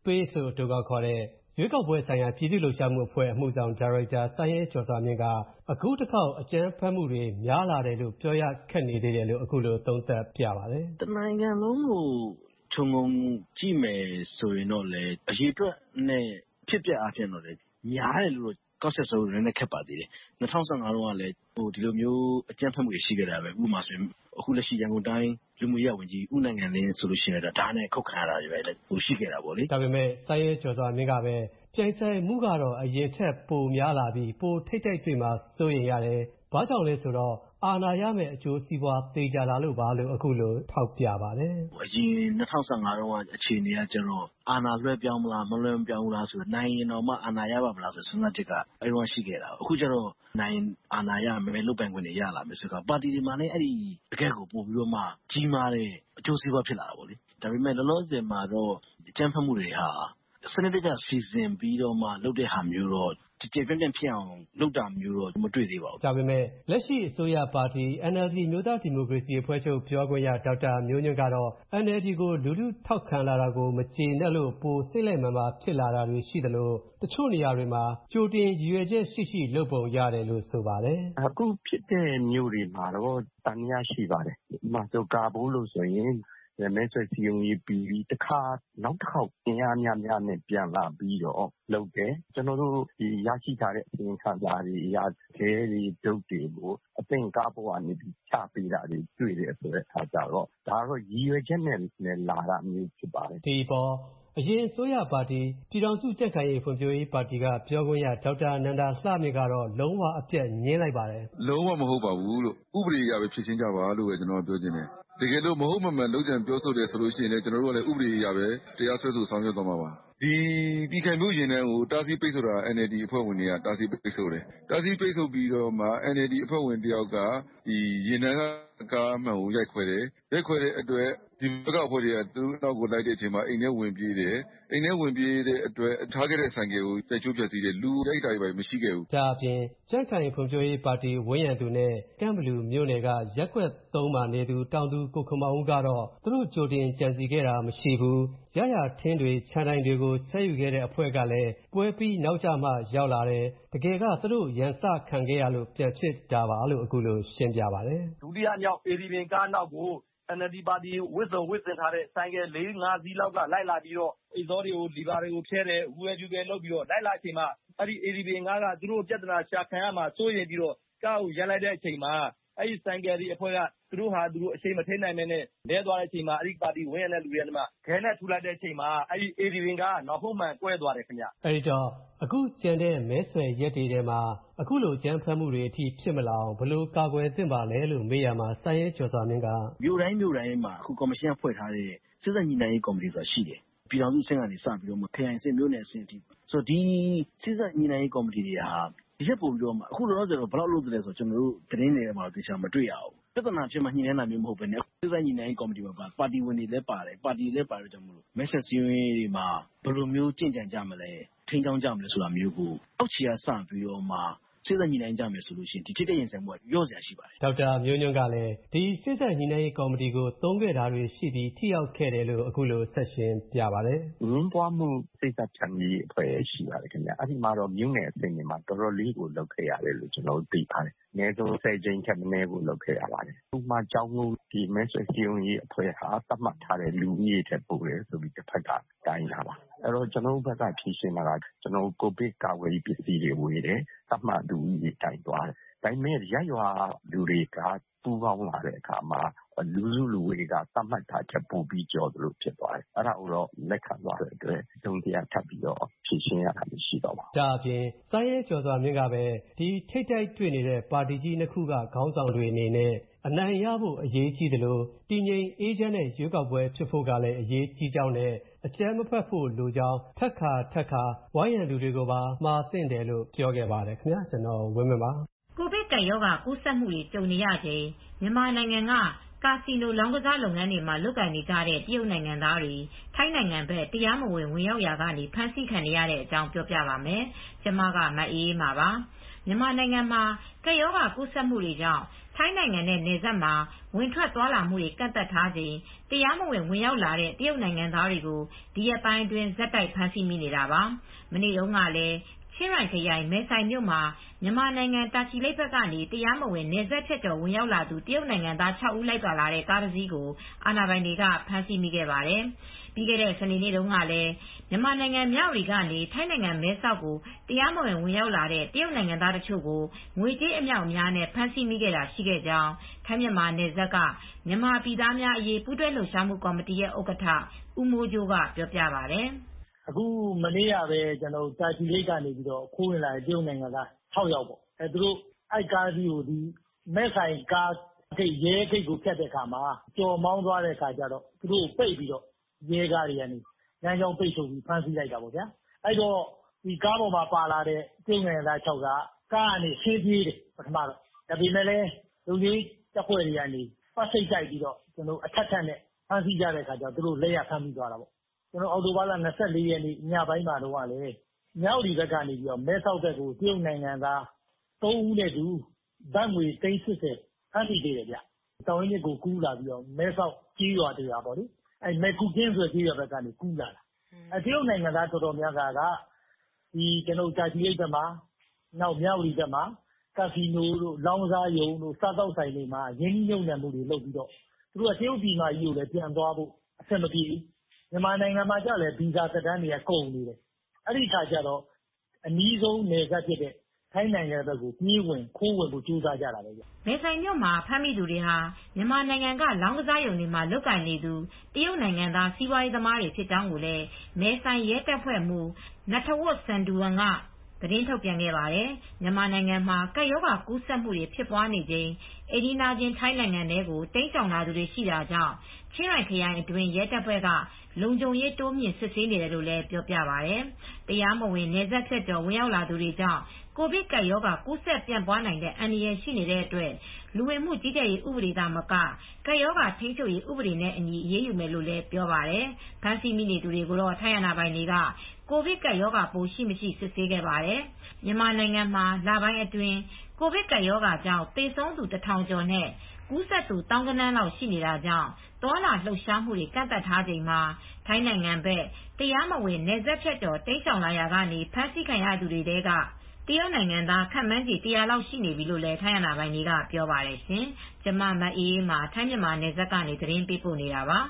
Space လို့အတိုကောက်ခေါ်တဲ့ရွေးကောက်ပွဲဆိုင်ရာပြည်သူ့လှုပ်ရှားမှုအဖွဲ့အမှုဆောင်ဒါရိုက်တာစိုင်းရဲကျော်စွာမြင့်ကအခုတစ်ခေါက်အကြမ်းဖက်မှုတွေများလာတယ်လို့ပြောရခက်နေသေးတယ်လို့အခုလိုသုံးသပ်ပြပါတယ်။တနိုင်ငံလုံးကိုခြုံငုံကြည့်မယ်ဆိုရင်တော့လေအရေးအတွက်နဲ့ဖြစ်ပျက်အားဖြင့်တော့လေများတယ်လို့ကောက်ချက်ဆိုရင်လည်းခက်ပါသေးတယ်။2015တုန်းကလည်းဒီလိုမျိုးအကြမ်းဖက်မှုတွေရှိခဲ့တာပဲဥပမာဆိုရင်အခုလက်ရှိရန်ကုန်တိုင်းလူမှုရေးဝန်ကြီးဦးနိုင်ငံလင်းဆိုလို့ရှိရင်ဒါနဲ့ခုတ်ခံရတာတွေပဲရှိခဲ့တာပေါ့လေ။ဒါပေမဲ့စိုင်းရဲကျော်စွာမြင့်ကပဲပြိုင်ဆိုင်မှုကတော့အရင်ထက်ပိုများလာပြီးပိုထိတ်တိုက်တွေ့မှာစိုးရင်ရတယ်။ဘာကြောင့်လဲဆိုတော့အာဏာရမယ့်အကျိုးစီးပွားသေချာလာလို့ပါလို့အခုလိုထောက်ပြပါတယ်။အရင်2015တုန်းကအခြေအနေကကျတော့အာဏာလွှဲပြောင်းမလားမလွှဲပြောင်းဘူးလားဆိုတော့နိုင်ရင်တော့မှအာဏာရပါမလားဆိုစဉ်းစားချက်ကအဲ့တော့ရှိခဲ့တာ။အခုကျတော့နိုင်အာဏာရမယ်လုပ်ပိုင်ခွင့်တွေရလာမယ်ဆိုတော့ပါတီတွေမှာလည်းအဲ့ဒီတကယ်ကိုပို့ပြီးတော့မှကြီးမားတဲ့အကျိုးစီးပွားဖြစ်လာတာပေါ့လေ။ဒါပေမဲ့လောလောဆယ်မှာတော့အကြမ်းဖက်မှုတွေဟာစနစ်တကျစီစဉ်ပြီးတော့မှလုပ်တဲ့ဟာမျိုးတော့ကြည်ကြဲပြန့်ဖြစ်အောင်လုပ်တာမျိုးတော့မတွေ့သေးပါဘူး။ဒါပေမဲ့လက်ရှိအစိုးရပါတီ NLD မျိုးသားဒီမိုကရေစီအဖွဲ့ချုပ်ပြောခွင့်ရဒေါက်တာမျိုးညွန့်ကတော့ NLD ကိုလူထုထောက်ခံလာတာကိုမကျေနပ်လို့ပိုစိတ်လိုက်မာန်ပါဖြစ်လာတာတွေရှိသလိုတချို့နေရာတွေမှာကြိုတင်ရည်ရွယ်ချက်ရှိလုပ်ပုံရတယ်လို့ဆိုပါတယ်။အခုဖြစ်တဲ့မျိုးတွေမှာတော့တန်ရာရှိပါတယ်။ဥပမာဆိုကာဘိုးလို့ဆိုရင်မဲဆွယ်စည်းရုံးရေးပြီးတခါနောက်တစ်ခေါက်အင်အားများနဲ့ပြန်လာပြီးတော့လုပ်တယ်ကျွန်တော်တို့ဒီရရှိထားတဲ့အစီအစဉ်ခံစာတွေရခဲတွေဒုတ်တွေကိုအသင်ကားပေါ်ကနေပြီးချပေးတာတွေတွေ့တယ်ဆိုတဲ့အခါကျတော့ဒါတော့ရည်ရွယ်ချက်နဲ့လာတာမျိုးဖြစ်ပါတယ်ဒီပေါ်အရင်အစိုးရပါတီပြည်ထောင်စုကြံ့ခိုင်ရေးဖွံ့ဖြိုးရေးပါတီကပြောခွင့်ရဒေါက်တာနန္ဒာလှမြင့်ကတော့လုံးဝအပြတ်ငြင်းလိုက်ပါတယ်လုံးဝမဟုတ်ပါဘူးလို့ဥပဒေအရပဲဖြစ်ရှင်းကြပါလို့ပဲကျွန်တော်ပြောချင်တယ်တကယ်လို့မဟုတ်မှန်လုံးကြံပြောဆိုတယ်ဆိုလို့ရှိရင်လည်းကျွန်တော်တို့ကလည်းဥပဒေအရပဲတရားစွဲဆိုဆောင်ရွက်သွားမှာပါဒီပြည်ခိုင်မှုရင်တန်းကိုတားဆီးပိတ်ဆို့တာ NLD အဖွဲ့ဝင်တွေကတားဆီးပိတ်ဆို့တယ်တားဆီးပိတ်ဆို့ပြီးတော့မှ NLD အဖွဲ့ဝင်တယောက်ကဒီရင်တန်းကကားမှန်ကိုရိုက်ခွဲတဲ့အတွက်ဒီဘက်ကအဖွဲ့တွေကသူတို့နောက်ကိုလိုက်တဲ့အချိန်မှာအိမ်ထဲဝင်ပြေးတယ်အိမ်ထဲဝင်ပြေးတဲ့အတွက်ထားခဲ့တဲ့ဆိုင်ကယ်ကိုတိုက်ချိုးဖျက်ဆီးတယ်လူရိုက်တာတွေမရှိခဲ့ဘူးဒါအပြင်ကြံ့ခိုင်ဖွံ့ဖြိုးရေးပါတီဝန်းရံသူနဲ့ကမ်ဘလူမြို့နယ်ကရက်ကွက်3မှာနေသူတောင်သူကိုခမောင်ဦးကတော့သူတို့ကြိုတင်ကြံစည်ခဲ့တာမရှိဘူးရရထင်းတွေခြံတိုင်းတွေကိုဆက်ယူခဲ့တဲ့အဖွဲ့ကလည်းပွဲပြီးနောက်ကျမှရောက်လာတယ်တကယ်ကသူတို့ရန်စခံခဲ့ရလို့ပြန်ဖြစ်တာပါလို့အခုလိုရှင်းပြပါတယ်ဒုတိယမြောက် ADB ကားနောက်ကိုNLD ပါတီဝစ်စင်ထားတဲ့ဆိုင်ကယ်4-5စီးလောက်ကလိုက်လာပြီးတော့အိတ်ဇောတွေကိုလီဘာတွေကိုဖျဲတယ်ဝူယ်ကျူကယ်လုပ်ပြီးတော့လိုက်လာအချိန်မှာအဲ့ဒီ ADB ငါးကသူတို့ပြဿနာရှာခံရမှာစိုးရင်ပြီးတော့ကားကိုရန်လိုက်တဲ့အချိန်မှာအဲ့ဒီဆိုင်ကယ်ဒီအဖွဲ့ကသူတို့အချိန်မထိနိုင်နဲ့လဲသွားတဲ့အချိန်မှာအဲ့ဒီပါတီဝင်ရတဲ့လူတွေကနေမှခဲနဲ့ထူလိုက်တဲ့အချိန်မှာအဲ့ဒီ ADB ကနောက်ဖုံးမှန်ကွဲသွားတယ်ခင်ဗျအဲ့ဒီတော့အခုကျန်တဲ့မဲဆွယ်ရက်တွေထဲမှာအခုလိုကြမ်းဖက်မှုတွေအထိဖြစ်မလာအောင်ဘယ်လိုကာကွယ်သင့်ပါလဲလို့မေးရမှာစိုင်းရဲကျော်စွာမြင့်ကမြို့တိုင်းမှာအခုကော်မရှင်ကဖွဲ့ထားတဲ့စစ်တပ်ညီနိုင်ရေးကော်မတီဆိုတာရှိတယ်ပြည်ထောင်စုအဆင့်ကနေစပြီးတော့ခရိုင်အဆင့်မြို့နယ်အဆင့်အထိဆိုတော့ဒီစစ်တပ်ညီနိုင်ရေးကော်မတီတွေဟာဒီချက်ပို့ပြီးတော့အခုလောလောဆယ်တော့ဘယ်လောက်လုပ်တယ်လဲဆိုတော့ကျွန်တော်တို့သတင်းတွေမှာတော့သိချာမတွေ့ရဘူးပြဿနာဖြစ်မှညှိနှိုင်းတာမျိုးမဟုတ်ဘဲနဲ့စစ်တပ်ညီနိုင်ရေးကော်မတီမှာပါတီဝင်တွေလည်းပါတယ်ပါတီလည်းပါတယ်ကြောင့်မလို့မဲဆက်စည်းရုံးရေးတွေမှာဘယ်လိုမျိုးကြင်ကြံကြမလဲထိန်းချောင်းကြမလဲဆိုတာမျိုးကိုအောက်ခြေကစပြီးတော့မှစစ်တပ်ညီနိုင်ကြမယ်ဆိုလို့ရှိရင်ဒီထိတဲ့ရင်ဆိုင်မှုကရော့စရာရှိပါတယ်ဒေါက်တာမျိုးညွန့်ကလည်းဒီစစ်တပ်ညီနိုင်ရေးကော်မတီကိုသုံးခဲ့တာတွေရှိပြီးထိရောက်ခဲ့တယ်လို့အခုလိုဆက်ရှင်းပြပါတယ်ရင်းပွားမှုစစ်တပ်ချမ်းကြီးအဖွဲ့ရှိပါတယ်ခင်ဗျအဲ့ဒီမှာတော့မြို့နယ်အဆင့်တွေမှာတော်တော်လေးကိုလုပ်ခဲ့ရတယ်လို့ကျွန်တော်သိပါတယ်အနည်းဆုံး10ကြိမ်ထက်မနည်းကိုလုပ်ခဲ့ရပါတယ်ဥပမာကြောင်းလို့ဒီမဲဆွယ်စည်းရုံးရေးအဖွဲ့ဟာသတ်မှတ်ထားတဲ့လူဦးရေထက်ပိုတယ်ဆိုပြီးတစ်ဖက်ကတိုင်းလာပါအဲ့တော့ကျွန်တော်တို့ဘက်ကဖြည့်ရှင်းတာကကျွန်တော်ကိုဗစ်ကာကွယ်ရေးပစ္စည်းတွေဝေတယ်သတ်မှတ်လူဦးရေတိုင်းသွားတယ်ဒါပေမဲ့ရရွာလူတွေကပူးပေါင်းလာတဲ့အခါမှာလူစုလူဝေးကသတ်မှတ်ထားချက်ပို့ပြီးကြော်သလိုဖြစ်သွားတယ်အဲ့ဒါကိုတော့လက်ခံသွားတဲ့အတွက်ဒုံတရားထပ်ပြီးတော့ဖြည့်ရှင်းရတာမရှိတော့ပါဘူးဒါအပြင်စိုင်းရဲကျော်စွာမြင့်ကပဲဒီထိတ်တိုက်တွေ့နေတဲ့ပါတီကြီးနှစ်ခုကခေါင်းဆောင်တွေအနေနဲ့အနိုင်ရဖို့အရေးကြီးတယ်လို့တည်ငြိမ်အေးချမ်းတဲ့ရွေးကောက်ပွဲဖြစ်ဖို့ကလည်းအရေးကြီးကြောင်းနဲ့အကြမ်းမဖက်ဖို့လိုကြောင်းထက်ခါဝိုင်းရံသူတွေကိုပါမှာသင့်တယ်လို့ပြောခဲ့ပါတယ်ခင်ဗျာကျွန်တော်ဝင်းမပါကိုဗစ်ကပ်ရောဂါကူးစက်မှုတွေကြုံနေရချိန်မြန်မာနိုင်ငံကကာစီနိုလောင်းကစားလုပ်ငန်းတွေမှာလုပ်ကိုင်နေကြတဲ့တရုတ်နိုင်ငံသားတွေထိုင်းနိုင်ငံဘက်တရားမဝင်ဝင်ရောက်ရာကနေဖမ်းဆီးခံရတဲ့အကြောင်းပြောပြပါမယ်။ကျမကမအေးအေးပါပါ။မြန်မာနိုင်ငံမှာကပ်ရောဂါကူးစက်မှုတွေကြောင့်ထိုင်းနိုင်ငံနဲ့နယ်စပ်မှာဝင်ထွက်သွားလာမှုတွေကန့်သတ်ထားချိန်တရားမဝင်ဝင်ရောက်လာတဲ့တရုတ်နိုင်ငံသားတွေကိုဒီရက်ပိုင်းအတွင်းဇက်တိုက်ဖမ်းဆီးမိနေတာပါ။မနေ့တုန်းကလည်းချင်းရိုင်ခရိုင်မဲဆိုင်မြို့မှာမြန်မာနိုင်ငံတာချီလိတ်ဘက်ကနေတရားမဝင်နယ်စပ်ဖြတ်ကျော်ဝင်ရောက်လာသူတရုတ်နိုင်ငံသား6ဦးလိုက်ပါလာတဲ့ကားတစ်စီးကိုအာဏာပိုင်တွေကဖမ်းဆီးမိခဲ့ပါတယ်။ပြီးခဲ့တဲ့စနေနေ့တုန်းကလည်းမြန်မာနိုင်ငံမြဝတီကနေထိုင်းနိုင်ငံမဲဆောက်ကိုတရားမဝင်ဝင်ရောက်လာတဲ့တရုတ်နိုင်ငံသားတို့ကိုငွေကြေးအမြောက်အများနဲ့ဖမ်းဆီးမိခဲ့တာရှိခဲ့ကြောင်းထိုင်းမြန်မာနယ်စပ်ကမြန်မာပြည်သားများအရေးပူးတွဲလှုပ်ရှားမှုကော်မတီရဲ့ဥက္ကဋ္ဌဦးမိုးကြိုးကပြောပြပါတယ်။အခုမနေ့ကပဲတာချီလိတ်ကနေခိုးဝင်လာတဲ့တရုတ်နိုင်ငံသား6ယောက်ပေါ့။သူတို့အဲ့ကားကြီးကိုမဲဆိုင်ကားရဲဂိတ်ကိုဖြတ်တဲ့အခါမှာကျော်မောင်းသွားတဲ့အခါကျတော့သူတို့ပိတ်ပြီးတော့ရဲကားတွေကနေလမ်းကြောင်းပိတ်ဆို့ပြီးဖမ်းဆီးလိုက်တာပေါ့ဗျာ။အဲ့တော့ဒီကားပေါ်မှာပါလာတဲ့တရုတ်နိုင်ငံသား6ကကားကနေဆင်းပြေးတယ်ပထမတော့ဒါပေမဲ့လည်းလူကြီးတပ်ဖွဲ့တွေကနေပတ်စိတ်တိုက်ပြီးတော့အထက်ထက်နဲ့ဖမ်းဆီးကြတဲ့အခါကျတော့သူတို့လက်ရဖမ်းပြီးသွားတာပေါ့။အောက်တိုဘာလ24ရက်နေ့ညပိုင်းမှာတော့လည်းမြောက်ဒီဘက်ကနေပြီးတော့မဲဆောက်ဘက်ကိုတရုတ်နိုင်ငံသား3ဦးနဲ့တူဗတ်ငွေ380ဖမ်းဆီးသေးတယ်ဗျ။တောင်ရင်းမြစ်ကိုကူးလာပြီးတော့မဲဆောက်ကြီးရွာတရားပေါ့လေ။အဲ့မဲကူကင်းဆိုကြီးရွာဘက်ကနေကူးလာတာ။တရုတ်နိုင်ငံသားတော်တော်များများကဒီတာချီလိတ်ဘက်မှာနောက်မြောက်ဒီဘက်မှာကက်စီနိုတို့လောင်းစားယုံတို့စားတောက်ဆိုင်တွေမှာရင်းနှီးမြှုပ်နှံမှုတွေလုပ်ပြီးတော့သူတို့ကတရုတ်ပြည်မှာကြီးကိုလည်းပြန်သွားဖို့အဆင်မပြေဘူး။မြန်မာနိုင်ငံမှာကျလည်းဗီဇာသက်တမ်းတွေကကုန်နေတယ်။အဲ့ဒီခါကျတော့အနည်းဆုံးနယ်စပ်ဖြစ်တဲ့ထိုင်းနိုင်ငံဘက်ကိုပြေးဝင်ခိုးဝင်ဖို့ကြိုးစားကြတာပဲ။မဲဆိုင်မြို့မှာဖမ်းမိသူတွေဟာမြန်မာနိုင်ငံကလောင်းကစားရုံတွေမှာလုပ်ကိုင်နေသူတရုတ်နိုင်ငံသားစီးပွားရေးသမားတွေဖြစ်ကြောင်းကိုလည်းမဲဆိုင်ရဲတပ်ဖွဲ့မှူးနထဝတ်စန်ဒူဝမ်ကသတင်းထုတ်ပြန်ခဲ့ပါတယ်။မြန်မာနိုင်ငံမှာကပ်ရောဂါကူးစက်မှုတွေဖြစ်ပွားနေချိန်အိန္ဒိယချင်းထိုင်းနိုင်ငံတွေကိုတိမ်းရှောင်လာသူတွေရှိတာကြောင့်ချင်းရိုင်ခရိုင်အတွင်းရဲတပ်ဖွဲ့ကလုံခြုံရေးတိုးမြင့်စစ်ဆေးနေတယ်လို့လည်းပြောပြပါတယ်။တရားမဝင်နယ်စပ်ဖြတ်ကျော်ဝင်ရောက်လာသူတွေကြောင့်ကိုဗစ်ကပ်ရောဂါကူးစက်ပြန့်ပွားနိုင်တဲ့အန္တရာယ်ရှိနေတဲ့အတွက်လူဝင်မှုကြီးကြပ်ရေးဥပဒေသာမကကပ်ရောဂါထိန်းချုပ်ရေးဥပဒေနဲ့အညီအရေးယူမယ်လို့လည်းပြောပါတယ်။ဖမ်းဆီးမိနေသူတွေကိုတော့ထိုင်းအာဏာပိုင်တွေကကိုဗစ်ကပ်ရောဂါပိုးရှိမရှိစစ်ဆေးခဲ့ပါတယ်။မြန်မာနိုင်ငံမှာလပိုင်းအတွင်းကိုဗစ်ကပ်ရောဂါကြောင့်သေဆုံးသူ1000ကျော်နဲ့ကူးစက်သူသောင်းဂဏန်းလောက်ရှိနေတာကြောင့်သွားလာလှုပ်ရှားမှုတွေကန့်သတ်ထားချိန်မှာထိုင်းနိုင်ငံဘက်တရားမဝင်နယ်စပ်ဖြတ်ကျော်တိမ်းရှောင်လာရာကနေဖမ်းဆီးခံရသူတွေထဲကတရုတ်နိုင်ငံသားခန့်မှန်းခြေ100လောက်ရှိနေပြီလို့လည်းထိုင်းအာဏာပိုင်တွေကပြောပါတယ်ရှင်။ကျမမအေးအေးမာထိုင်းမြန်မာနယ်စပ်ကနေသတင်းပေးပို့နေတာပါ။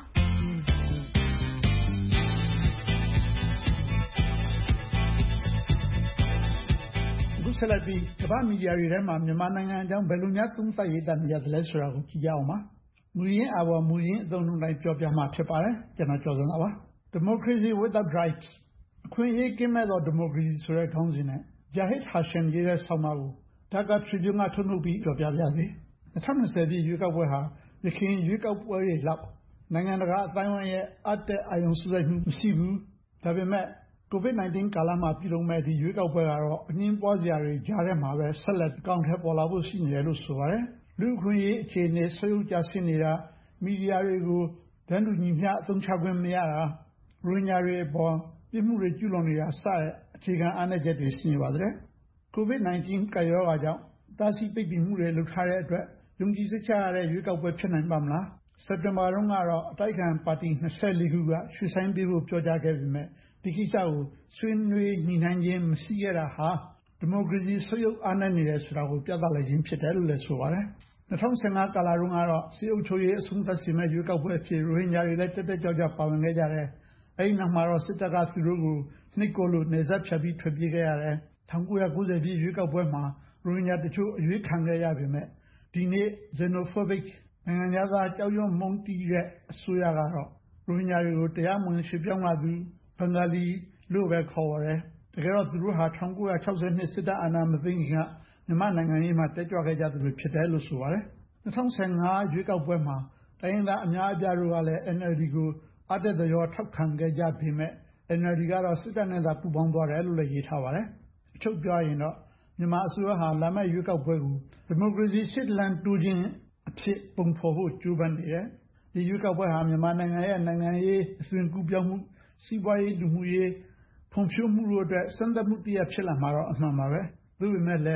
ဆက်လက်ပြီးကမ္ဘာမီဒီယာတွေထဲမှာမြန်မာနိုင်ငံအကြောင်းဘယ်လိုများသုံးသပ်ရေးသားနေကြသလဲဆိုတာကိုကြည့်ကြအောင်ပါ။မူရင်းအပေါ်မူရင်းအသုံးအနှုန်းတိုင်းပြောပြမှာဖြစ်ပါတယ်။ကျွန်တော်ကျော်စံပါပါ။ Democracy without rights အခွင့်အရေးကင်းမဲ့သောဒီမိုကရေစီဆိုတဲ့ခေါင်းစဉ်နဲ့Jahid Hashim ရေးတဲ့ဆောင်းပါးကို Dhaka Tribune ကထုတ်နှုတ်ပြီးပြောပြပါရစေ။2020 ပြည့်ရွေးကောက်ပွဲဟာရခိုင်ရွေးကောက်ပွဲတွေလောက်နိုင်ငံတကာအတိုင်းအဝိုင်းရဲ့အတက်အာရုံစိုက်မှုမရှိဘူး။ဒါပေမဲ့ COVID-19 ကာလမှာပြုလုပ်မဲ့ဒီရွေးကောက်ပွဲကတော့အငင်းပွားစရာတွေကြားထဲမှာပဲဆက်လက်ကောင်းထက်ပေါ်လာဖို့ရှိနေတယ်လို့ဆိုပါတယ်။လူ့အခွင့်အရေးအခြေအနေဆွေးနွေးကြဆင်းနေတာမီဒီယာတွေကိုတန်းတူညီမျှအသုံးချခွင့်မရတာရိုဟင်ဂျာတွေအပေါ်ပြစ်မှုတွေကျူးလွန်နေတာစတဲ့အခြေခံအားနည်းချက်တွေရှိနေပါတယ်။ COVID-19 ကပ်ရောဂါကြောင့်တားဆီးပိတ်ပင်မှုတွေလုပ်ထားတဲ့အတွက်ယုံကြည်စိတ်ချရတဲ့ရွေးကောက်ပွဲဖြစ်နိုင်ပါမလား။စက်တင်ဘာတုန်းကတော့အတိုက်အခံပါတီ24ခုကရွှေ့ဆိုင်းပေးဖို့ပြောကြားခဲ့ပေမဲ့ဒီကိစ္စကိုဆွေးနွေးညှိနှိုင်းခြင်းမရှိခဲ့တာဟာဒီမိုကရေစီဆုတ်ယုတ်အားနည်းနေတယ်ဆိုတာကိုပြသလိုက်ခြင်းဖြစ်တယ်လို့လည်းဆိုပါတယ်။2015ကာလတုန်းကတော့စစ်အုပ်ချုပ်ရေးအဆုံးသတ်စေမဲ့ရွေးကောက်ပွဲအဖြစ်ရိုဟင်ဂျာတွေလည်းတက်တက်ကြွကြွပါဝင်ခဲ့ကြတယ်။အဲဒီနောက်မှာတော့စစ်တပ်ကသူတို့ကိုနှိပ်ကွပ်လို့နေဆက်ဖြတ်ပြီးထွက်ပြေးခဲ့ရတယ်။1990ပြည့်ရွေးကောက်ပွဲမှာရိုဟင်ဂျာတချို့အရွေးခံခဲ့ရပေမဲ့ဒီနေ့ xenophobic နိုင်ငံသားကြောက်ရွံ့မုန်းတီးတဲ့အစိုးရကတော့ရိုဟင်ဂျာတွေကိုတရားမဝင်ရွှေ့ပြောင်းလာသူဘင်္ဂါလီလို့ပဲခေါ်ပါတယ်။တကယ်တော့သူတို့ဟာ1962စစ်တပ်အာဏာမသိမ်းခင်ကမြန်မာနိုင်ငံရေးမှာတက်ကြွခဲ့ကြသူတွေဖြစ်တယ်လို့ဆိုပါတယ်။2015ရွေးကောက်ပွဲမှာတိုင်းရင်းသားအများအပြားတို့ကလည်း NLD ကိုအတက်သရောထောက်ခံခဲ့ကြပေမဲ့ NLD ကတော့စစ်တပ်နဲ့သာပူးပေါင်းသွားတယ်လို့လည်းရေးထားပါတယ်။အချုပ်ပြောရင်တော့မြန်မာအစိုးရဟာလာမယ့်ရွေးကောက်ပွဲကိုဒီမိုကရေစီရှေ့လမ်းတိုးခြင်းအဖြစ်ပုံဖော်ဖို့ကြိုးပမ်းနေတယ်။ဒီရွေးကောက်ပွဲဟာမြန်မာနိုင်ငံရဲ့နိုင်ငံရေးအသွင်ကူးပြောင်းမှုစီးပွားရေးလူမှုရေးဖွံ့ဖြိုးမှုတို့အတွက်စံသတ်မှုတရဖြစ်လာမှာတော့အမှန်ပါပဲ။သို့ပေမဲ့လည်း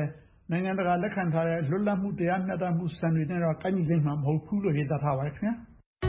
နိုင်ငံတကာလက်ခံထားတဲ့လွတ်လပ်မှုတရားမျှတမှုစံတွေနဲ့တော့ကိုက်ညီလိမ့်မှာမဟုတ်ဘူးလို့ရေးသားထားပါတယ်ခင်ဗျာ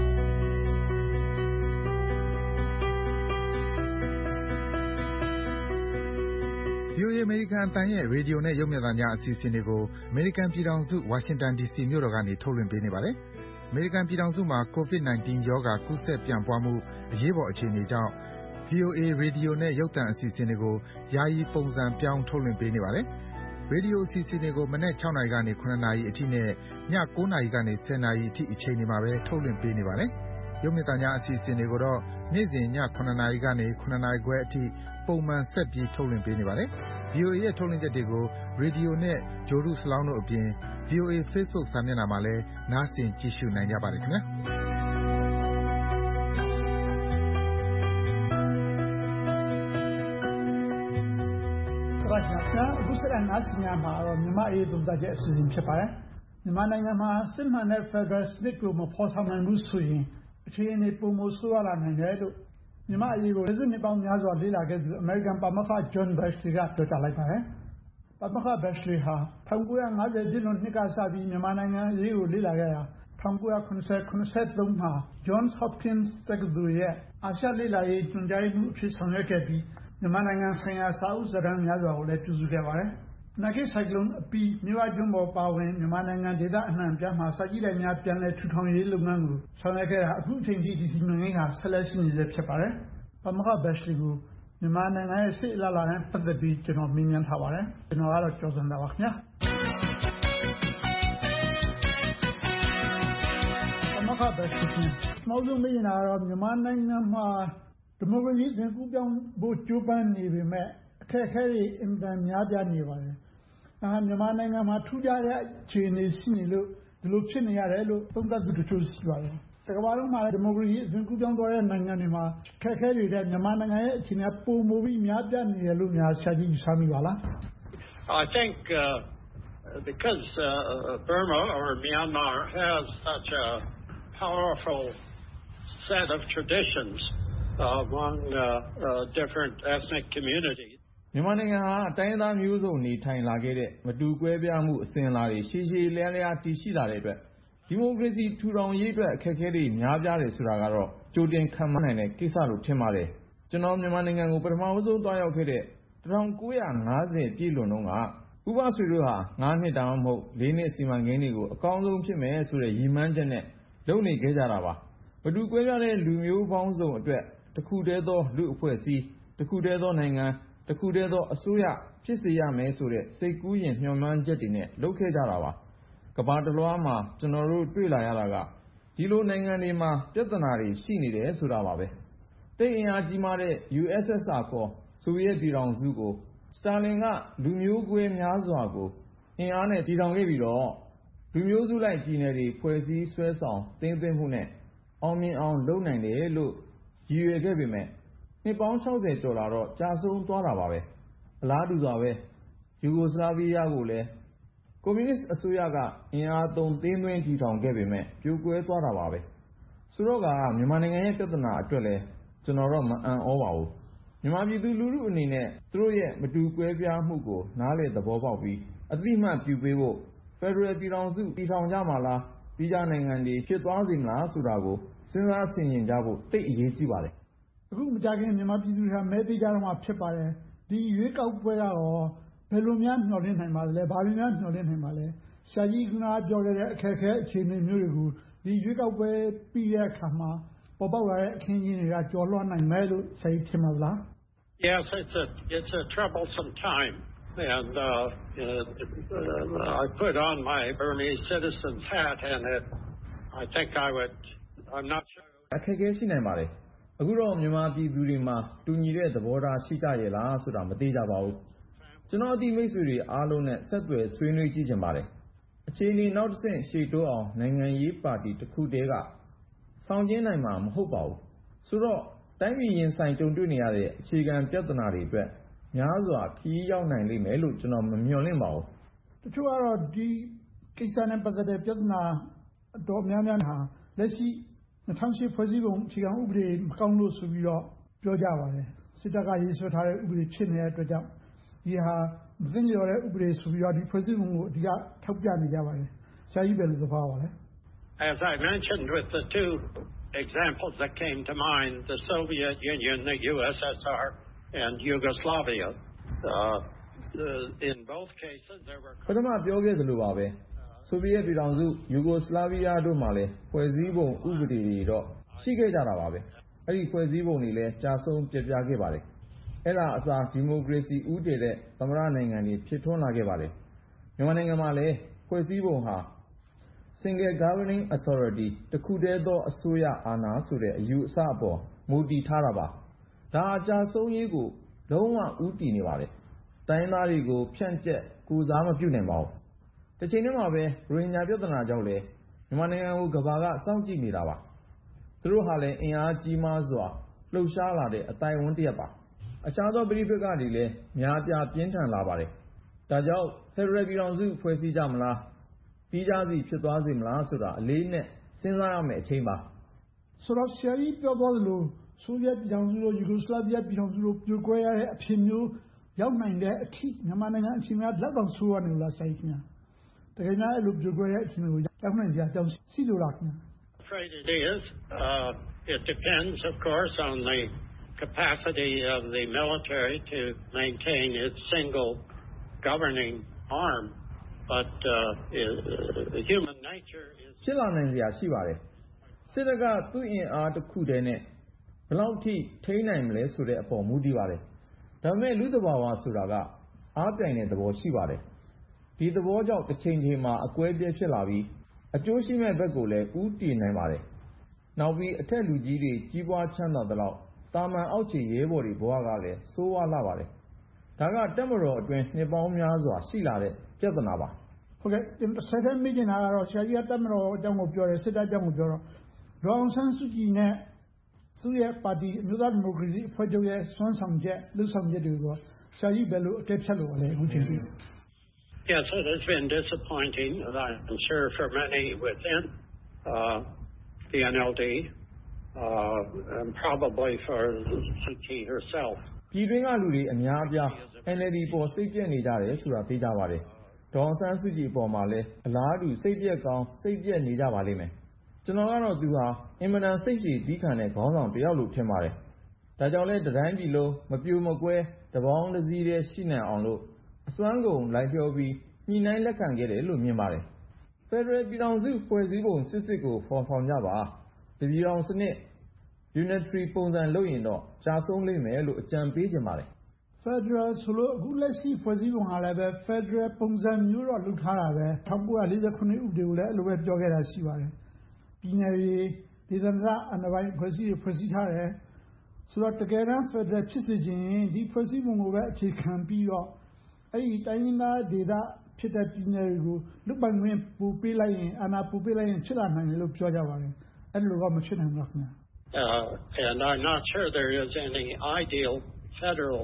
VOA အမေရိကန်အသံရဲ့ရေဒီယိုနဲ့ရုပ်မြင်သံကြားအစီအစဉ်တွေကိုအမေရိကန်ပြည်ထောင်စုဝါရှင်တန် DC မြို့တော်ကနေထုတ်လွှင့်ပေးနေပါတယ်။အမေရိကန်ပြည်ထောင်စုမှာ COVID-19 ရောဂါကူးစက်ပြန့်ပွားမှုအရေးပေါ်အခြေအနေကြောင့် VOA ရေဒီယိုနဲ့ရုပ်သံအစီအစဉ်တွေကိုယာယီပုံစံပြောင်းထုတ်လွှင့်ပေးနေပါတယ်။ရေဒီယိုအစီအစဉ်တွေကိုမနက်6နာရီကနေ9နာရီအထိနဲ့ည9နာရီကနေ10နာရီအထိအချိန်တွေမှာပဲထုတ်လွှင့်ပေးနေပါတယ်။ရုပ်မြင်သံကြားအစီအစဉ်တွေကိုတော့နေ့စဉ်ည9နာရီကနေ9နာရီခွဲအထိပုံမှန်ဆက်ပြီးထုတ်လွှင့်ပေးနေပါတယ်။ VOA ရဲ့ထုတ်လွှင့်ချက်တွေကိုရေဒီယိုနဲ့ဂြိုဟ်တုစလောင်းတို့အပြင် VOA Facebook စာမျက်နှာမှာလည်းနားဆင်ကြည့်ရှုနိုင်ကြပါတယ်ခင်ဗျာအခုဆက်လက်နားဆင်ကြမှာတော့မြန်မာအေးသုံးသပ်ချက်အစီအစဉ်ဖြစ်ပါတယ်မြန်မာနိုင်ငံမှာစစ်မှန်တဲ့ Federal စနစ်ကိုမဖော်ဆောင်နိုင်ဘူးဆိုရင်အခြေအနေပုံမဆိုးရလာနိုင်တယ်လို့မြန်မာအရေးကိုလက်စွပ်နှစ်ပေါင်းများစွာလေ့လာခဲ့သူ American ပါမောက္ခ John Benchley ကပြောကြားလိုက်ပါတယ်။ပါမောက္ခ Benchley ဟာ1950ပြည့်လွန်နှစ်ကစပြီးမြန်မာနိုင်ငံအရေးကိုလေ့လာခဲ့တာ1970-73 မှာ Johns Hopkins တက္ကသိုလ်ရဲ့အာရှလေ့လာရေးညွှန်ကြားရေးမှူးအဖြစ်ဆောင်ရွက်ခဲ့ပြီးမြန်မာနိုင်ငံဆိုင်ရာစာအုပ်စာတမ်းများစွာကိုလည်းပြုစုခဲ့ပါတယ်။နာဂစ်ဆိုင်ကလုန်းအပြီးမြဝကျွန်းပေါ်ပါဝင်မြန်မာနိုင်ငံဒေသအနှံ့အပြားမှာစာကြည့်တိုက်များပြန်လည်ထူထောင်ရေးလုပ်ငန်းကိုဆောင်ရွက်ခဲ့တာအခုအချိန်ထိဒီစီမံကိန်းဟာဆက်လက်ရှိနေဆဲဖြစ်ပါတယ်။ပါမောက္ခ Benchley ကိုမြန်မာနိုင်ငံရဲ့စိတ်အလားအလာနဲ့ပတ်သက်ပြီးကျွန်တော်မေးမြန်းထားပါတယ်။ကျွန်တော်ကတော့ကျော်စံသာပါခင်ဗျာ။ပါမောက္ခ Benchley နောက်ဆုံးမေးနေတာကတော့မြန်မာနိုင်ငံမှာဒီမိုကရေစီကူးပြောင်းဖို့ကြိုးပမ်းနေပေမဲ့အခက်အခဲတွေအင်တန်များပြားနေပါတယ်။မြန်မာနိုင်ငံမှာထူးခြားတဲ့အခြေအနေရှိနေလို့ဒီလိုဖြစ်နေရတယ်လို့သုံးသပ်သူတချို့ရှိပါတယ်။တကမ္ဘာလုံးမှာဒီမိုကရေစီကူးပြောင်းသွားတဲ့နိုင်ငံတွေမှာအခက်အခဲတွေတဲ့မြန်မာနိုင်ငံရဲ့အခြေအနေပုံမူပြီးများပြားနေတယ်လို့များဆရာကြီးယူဆမိပါလား။ I think because Burma or Myanmar has such a powerful set of traditions among different ethnic communities မြန်မာနိုင်ငံဟာတိုင်းသားမျိုးစုံနေထိုင်လာခဲ့တဲ့မတူကွဲပြားမှုအစဉ်အလာတွေရှည်ရှည်လျားလျားတည်ရှိလာတဲ့အတွက်ဒီမိုကရေစီထူထောင်ရေးအတွက်အခက်အခဲတွေများပြားတယ်ဆိုတာကတော့ကြိုတင်ခံမှန်းနိုင်တဲ့ကိစ္စလို့ထင်ပါတယ်ကျွန်တော်မြန်မာနိုင်ငံကိုပထမဆုံးသွားရောက်ခဲ့တဲ့1950ပြည့်လွန်တုန်းကဥပဆွေတို့ဟာ9နှစ်တောင်မဟုတ်4နှစ်စီမံကိန်းတွေကိုအကောင်းဆုံးဖြစ်မယ်ဆိုတဲ့ရည်မှန်းချက်နဲ့လုပ်နေခဲ့ကြတာပါမတူကွဲပြားတဲ့လူမျိုးပေါင်းစုံအတွက်တစ်ခုတည်းသောလူအဖွဲ့အစည်းတစ်ခုတည်းသောနိုင်ငံတစ်ခုတည်းသောအစိုးရဖြစ်စေရမယ်ဆိုတဲ့စိတ်ကူးရင်မျှော်မှန်းချက်တွေနဲ့လုပ်ခဲ့ကြတာပါကမ္ဘာတစ်လွှားမှာကျွန်တော်တို့တွေ့လာရတာကဒီလိုနိုင်ငံတွေမှာပြဿနာတွေရှိနေတယ်ဆိုတာပါပဲတိတ်အင်အားကြီးမားတဲ့ USSR ခေါ်ဆိုဗီယက်ပြည်ထောင်စုကိုစတာလင်ကလူမျိုးကွဲများစွာကိုအင်အားနဲ့တည်ထောင်ခဲ့ပြီးတော့လူမျိုးစုလိုက်ပြည်နယ်တွေဖွဲ့စည်းဆွဲဆောင်သိမ်းသွင်းမှုနဲ့အောင်မြင်အောင်လုပ်နိုင်တယ်လို့ရည်ရွယ်ခဲ့ပေမဲ့နှစ်ပေါင်း60ကျော်လာတော့ကြာဆုံးသွားတာပါပဲအလားတူစွာပဲယူဂိုစလာဗီးယားကိုလည်းကွန်မြူနစ်အစိုးရကအင်အားသုံးသိမ်းသွင်းတည်ထောင်ခဲ့ပေမဲ့ပြိုကွဲသွားတာပါပဲဆိုတော့ကမြန်မာနိုင်ငံရဲ့ပြဿနာအတွက်လည်းကျွန်တော်တော့မအံ့ဩပါဘူးမြန်မာပြည်သူလူထုအနေနဲ့သူတို့ရဲ့မတူကွဲပြားမှုကိုနားလည်သဘောပေါက်ပြီးအသိမှတ်ပြုပေးဖို့ဖက်ဒရယ်ပြည်ထောင်စုတည်ထောင်ကြမှာလားပြည်ခြားနိုင်ငံတွေဖြစ်သွားစေမလားဆိုတာကိုစဉ်းစားဆင်ခြင်ကြဖို့တိတ်အရေးကြီးပါတယ်အခုမကြခင်မြန်မာပြည်သူတွေမဲပေးကြတော့မှဖြစ်ပါတယ်ဒီရွေးကောက်ပွဲကတော့ဘယ်လိုများမျှော်လင့်နိုင်ပါလဲဘာတွေများမျှော်လင့်နိုင်ပါလဲဆရာကြီးကပြောခဲ့တဲ့အခက်အခဲအခြေအနေမျိုးတွေကိုဒီရွေးကောက်ပွဲပြီးတဲ့အခါမှာပေါ်ပေါက်လာတဲ့အခင်းအကျင်းတွေကကျော်လွှားနိုင်မယ်လို့ဆရာကြီးထင်ပါလား Yes, it's a troublesome time, and I put on my Burmese citizen's hat, and I think I'm not sure. အခက်အခဲရှိနိုင်ပါတယ်အခုတော့မြန်မာပြည်သူတွေမှာတူညီတဲ့သဘောထားရှိကြရဲ့လားဆိုတာမသိကြပါဘူးကျွန်တော်အသည့်မိတ်ဆွေတွေအားလုံးနဲ့ဆက်သွယ်ဆွေးနွေးကြည့်ချင်ပါတယ်အခြေအနေနောက်တစ်ဆင့်ရှေ့တိုးအောင်နိုင်ငံရေးပါတီတစ်ခုတည်းကဆောင်ကျဉ်နိုင်မှာမဟုတ်ပါဘူးဆိုတော့တိုင်းပြည်ရင်ဆိုင်ကြုံတွေ့နေရတဲ့အခြေခံပြဿနာတွေအတွက်များစွာခီးရောက်နိုင်လိမ့်မယ်လို့ကျွန်တော်မမျှော်လင့်ပါဘူးတချို့ကတော့ဒီကိစ္စနဲ့ပတ်သက်တဲ့ပြဿနာအတော်များများဟာလက်ရှိ2008ဖွဲ့စည်းပုံအခြေခံဥပဒေမကောင်းလို့ဆိုပြီးတော့ပြောကြပါတယ်စစ်တပ်ကရေးဆွဲထားတဲ့ဥပဒေဖြစ်နေတဲ့အတွက်ကြောင့်ဒီဟာမသင့်လျော်တဲ့ဥပဒေဆိုပြီးတော့ဒီဖွဲ့စည်းပုံကိုအဓိကထောက်ပြနေကြပါတယ်ဆရာကြီးဘယ်လိုသဘောပါလဲ As I mentioned with the two examples that came to mind, the Soviet Union, the USSR, and Yugoslavia, in both cases there were ပထမပြောခဲ့သလိုပါပဲဆိုဗီယက်ပြည်ထောင်စုယူဂိုစလာဗီးယားတို့မှာလည်းဖွဲ့စည်းပုံဥပဒေတွေတော့ရှိခဲ့ကြတာပါပဲအဲ့ဒီဖွဲ့စည်းပုံတွေလည်းကြာဆုံးပြပြခဲ့ပါတယ်အဲ့ဒါအစားဒီမိုကရေစီဦးတည်တဲ့သမ္မတနိုင်ငံတွေဖြစ်ထွန်းလာခဲ့ပါတယ်မြန်မာနိုင်ငံမှာလည်းဖွဲ့စည်းပုံဟာ Single Governing Authority တခုတည်းသောအစိုးရအာဏာဆိုတဲ့အယူအဆအပေါ်မူတည်ထားတာပါဒါအကြာဆုံးရေးကိုလုံးဝဦးတည်နေပါတယ်တိုင်းသားတွေကိုဖြန့်ကျက်ကူစားမပြုနိုင်ပါဘူးတစ်ချိန်တည်းမှာပဲရိုဟင်ဂျာပြဿနာကြောင့်လည်းမြန်မာနိုင်ငံကိုကမ္ဘာကစောင့်ကြည့်နေတာပါသူတို့ဟာလည်းအင်အားကြီးမားစွာလှုပ်ရှားလာတဲ့အတိုင်းအဝန်တစ်ရပ်ပါအခြားသောပြည်ပကတွေလည်းများပြားပြင်းထန်လာပါတယ်ဒါကြောင့်ဖက်ဒရယ်ပြည်ထောင်စုဖွဲ့စည်းကြမလားပြီးကြစီဖြစ်သွားစေမလားဆိုတာအလေးနဲ့စဉ်းစားရမယ့်အချိန်ပါဆိုတော့ဆရာကြီးပြောသွားသလိုဆိုဗီယက်ပြည်ထောင်စုတို့ယူဂိုစလာဗီးယားပြည်ထောင်စုတို့ပြိုကွဲရတဲ့အဖြစ်မျိုးရောက်နိုင်တဲ့အထိမြန်မာနိုင်ငံအချိန်ကလက်တော့ဆိုးရနေလို့လားဆရာကြီးခင်ဗျာတကယ်များအဲ့လိုပြိုကွဲတဲ့အချိန်ကိုရောက်နိုင်ကြကြောင်းရှိလို့လားခင်ဗျာ Afraid it is. It depends, of course, on the capacity of the military to maintain its single governing arm. But human nature is ဖြစ်လာနိုင်စရာရှိပါတယ်စစ်တပ်ကသူ့အင်အားတစ်ခုတည်းနဲ့ဘယ်လောက်ထိထိန်းနိုင်မလဲဆိုတဲ့အပေါ်မူတည်ပါတယ်ဒါပေမဲ့လူသဘာဝဆိုတာကအားပြိုင်တဲ့သဘောရှိပါတယ်ဒီသဘောကြောင့်တစ်ချိန်ချိန်မှာအကွဲပြဲဖြစ်လာပြီးအကျိုးရှိမဲ့ဘက်ကိုလည်းဥတည်နိုင်ပါတယ်နောက်ပြီးအထက်လူကြီးတွေကြီးပွားချမ်းသာသလောက်တာမန်အောက်ခြေရဲဘော်တွေဘဝကလည်းစိုးဝါလာပါတယ်ဒါကတက်မတော်အတွင်းနှစ်ပေါင်းများစွာရှိလာတဲ့ပြဿနာပါဟုတ်ကဲ့ဆက်တဲ့မိကျင်တာကတော့ဆရာကြီးကတက်မတော်အကြောင်းကိုပြောတယ်စစ်တပ်အကြောင်းကိုပြောတော့ဒေါအောင်ဆန်းစုကြည်နဲ့သူ့ရဲ့ပါတီအမျိုးသားဒီမိုကရေစီအဖွဲ့ချုပ်ရဲ့စွမ်းဆောင်ချက်လှုပ်ဆောင်ချက်တွေကိုဆရာကြီးဘယ်လိုအကဲဖြတ်လို့လဲအခုချိန်ထိ Yes, it has been disappointing, I'm sure, for many within the NLD, and probably for Suu Kyi herself. ပြည်တွင်းကလူတွေအများအပြား NLD ပေါ်စိတ်ပြည့်နေကြတယ်ဆိုတာသိကြပါတယ်။ဒေါအောင်ဆန်းစုကြည်ပေါ်မှာလည်းအလားတူစိတ်ပြည့်ကောင်းစိတ်ပြည့်နေကြပါလိမ့်မယ်။ကျွန်တော်ကတော့သူဟာအင်မတန်စိတ်ရှည်သီးခံတဲ့ခေါင်းဆောင်တစ်ယောက်လို့ထင်ပါတယ်။ဒါကြောင့်လဲတတိုင်းပြည်လုံးမပြိုမကွဲတပေါင်းတစ်စည်းတည်းရှိနိုင်အောင်လို့အစွမ်းကုန်လိုက်လျောပြီးညှိနှိုင်းလက်ခံခဲ့တယ်လို့မြင်ပါတယ်။ဖက်ဒရယ်ပြည်ထောင်စုဖွဲ့စည်းပုံစစ်ကိုဖော်ဆောင်ကြပါ။တပြည်ထောင်စနစ် unitary ပုံစံလုပ်ရင်တော့ကြာဆုံးလိမ့်မယ်လို့အကြံပေးချင်ပါတယ်ဖက်ဒရယ်ဆိုလို့အခုလက်ရှိဖွဲ့စည်းပုံကလည်းပဲဖက်ဒရယ်ပုံစံမျိုးတော့လုပ်ထားတာပဲ1949ဥပဒေကိုလည်းအဲ့လိုပဲပြောခဲ့တာရှိပါတယ်ပြည်နယ်ဒေသန္တရအဏာပိုင်းဖွဲ့စည်းထားတယ်ဆိုတော့တကယ်တမ်းဖက်ဒရယ်ဖြစ်စေခြင်းဒီဖွဲ့စည်းပုံကိုပဲအခြေခံပြီးတော့အဲ့ဒီတိုင်းရင်းသားဒေသဖြစ်တဲ့ပြည်နယ်တွေကိုလွတ်ပိုင်ခွင့်ပို့ပေးလိုက်ရင်အာဏာပို့ပေးလိုက်ရင်ဖြစ်လာနိုင်တယ်လို့ပြောကြပါတယ်အဲ့လိုတော့မဖြစ်နိုင်ဘူးခင်ဗျာ And I'm not sure there is any ideal federal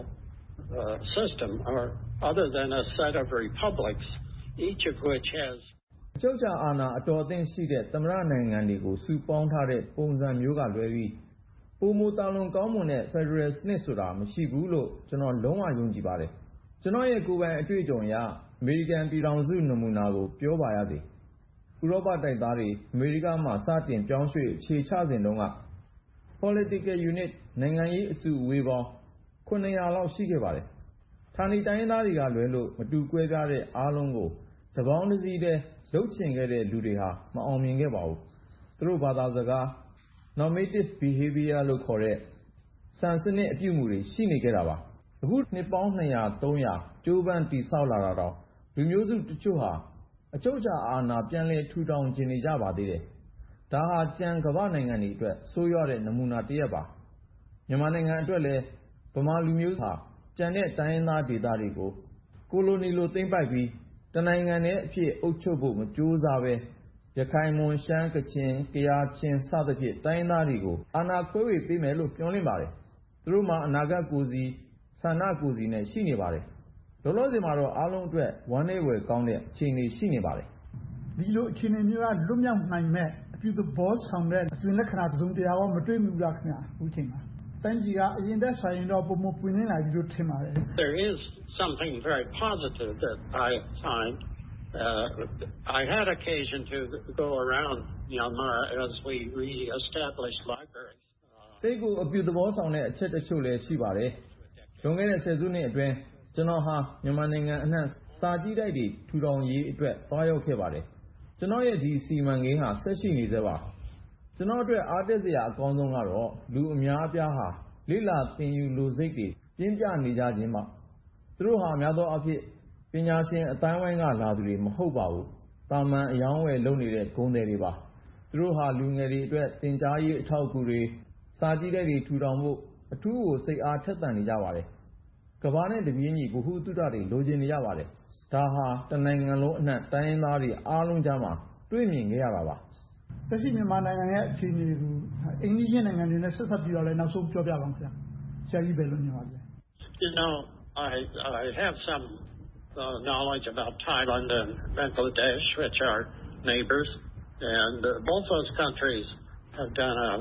system or other than a set of republics, each of which has အချုပ်အခြာအာဏာအတော်အသင့်ရှိတဲ့သမ္မတနိုင်ငံတွေကိုစုပေါင်းထားတဲ့ပုံစံမျိုးကလွဲပြီးပုံမူတာလွန်ကောင်းမွန်တဲ့ Federal စနစ်ဆိုတာမရှိဘူးလို့ကျွန်တော်လုံးဝယုံကြည်ပါတယ်ကျွန်တော်ရဲ့ကိုယ်ပိုင်အတွေ့အကြုံအရအမေရိကန်ပြည်ထောင်စုနမူနာကိုပြောပါရစေဥရောပတိုက်သားတွေအမေရိကမှာစတင်ပြောင်းရွှေ့အခြေချစဉ်တုန်းက political unit နိုင်ငံရေးအစုအဝေးပေါင်း900လောက်ရှိခဲ့ပါတယ်ဌာနေတိုင်းရင်းသားတွေကလွဲလို့မတူကွဲပြားတဲ့အားလုံးကိုတပေါင်းတစ်စည်းတည်းလှုပ်ချင်ခဲ့တဲ့လူတွေဟာမအောင်မြင်ခဲ့ပါဘူးသူတို့ဘာသာစကား normative behavior လို့ခေါ်တဲ့စံစနစ်အပြုအမူတွေရှိနေကြတာပါအခုနှစ်ပေါင်း200 300ကျိုးပန်းတည်ဆောက်လာတာတော့လူမျိုးစုတချို့ဟာအချုပ်အခြာအာဏာပြန်လည်ထူထောင်ခြင်းနေကြပါသေးတယ်ဒါဟာကြံကမ္ဘာနိုင်ငံတွေအတွက်ဆိုးရွားတဲ့နမူနာတစ်ရပ်ပါမြန်မာနိုင်ငံအတွက်လည်းဗမာလူမျိုးဟာကြံတဲ့တိုင်းရင်းသားဒေသတွေကိုကိုလိုနီလိုသိမ်းပိုက်ပြီးတနိုင်ငံနဲ့အဖြစ်အုပ်ချုပ်ဖို့မကြိုးစားပဲရခိုင်မွန်ရှမ်းကချင်ကယားချင်းစသဖြင့်တိုင်းရင်းသားတွေကိုအာဏာခွဲဝေပေးမယ်လို့ပြောလင့်ပါတယ်သူတို့မှာအနာဂတ်ကိုယ်စီဆန္ဒကိုယ်စီနဲ့ရှိနေပါတယ်လောလောဆယ်မှာတော့အားလုံးအတွက်ဝမ်းနည်းဝယ်ကောင်းတဲ့အခြေအနေရှိနေပါတယ်ဒီလိုအခြေအနေမျိုးကလွတ်မြောက်နိုင်မဲ့အပြုသဘောဆောင်တဲ့အသွင်လက္ခဏာသုံးတရားရောမတွေ့ဘူးလားခင်ဗျာအခုချိန်မှာတိုင်းပြည်ကအရင်တက်ဆိုင်ရင်တော့ပုံမပွင့်လင်းလာပြီလို့ထင်ပါတယ် There is something very positive that I find. I had occasion to go around Myanmar as we re-established libraries. စိတ်ကိုအပြုသဘောဆောင်တဲ့အချက်တချို့လည်းရှိပါတယ်။လွန်ခဲ့တဲ့10 စုနှစ်အတွင်းကျွန်တော်ဟာမြန်မာနိုင်ငံအနှံ့စာကြည့်တိုက်တွေထူထောင်ရေးအတွက်သွားရောက်ခဲ့ပါတယ်။ကျွန်တော်ရဲ့ဒီစီမံကိန်းဟာဆက်ရှိနေသေးပါ။ကျွန်တော်အတွက်အားတက်စရာအကောင်းဆုံးကတော့လူအများအပြားဟာလိလာသင်ယူလိုစိတ်တွေပြင်းပြနေကြခြင်းပါ။သူတို့ဟာများသောအားဖြင့်ပညာရှင်အတိုင်းဝိုင်းကလာသူတွေမဟုတ်ပါဘူး။တာမန်အယောင်းဝယ်လုပ်နေတဲ့ဂုဏ်တွေတွေပါ။သူတို့ဟာလူငယ်တွေအတွက်သင်ကြားရေးအထောက်အကူတွေစာကြည့်တိုက်တွေထူထောင်ဖို့အထူးကိုစိတ်အားထက်သန်နေကြပါတယ်။ကမ္ဘာနဲ့တပြေးညီဗဟုသုတတွေလိုချင်နေကြပါတယ်။ဒါဟာတနိုင်ငံလုံးအနှံ့တိုင်းရင်းသားတွေအားလုံးကြားမှာတွေ့မြင်ခဲ့ရတာပါ။လက်ရှိမြန်မာနိုင်ငံရဲ့အခြေအနေကိုအိန္ဒိယနိုင်ငံတွေနဲ့ဆက်ဆက်ပြီးတော့လည်းနောက်ဆုံးပြောပြပါဦးခင်ဗျ။ဆရာကြီးဘယ်လိုမြင်ပါလဲ You know, I have some knowledge about Thailand and Bangladesh, which are neighbors, and both those countries have done a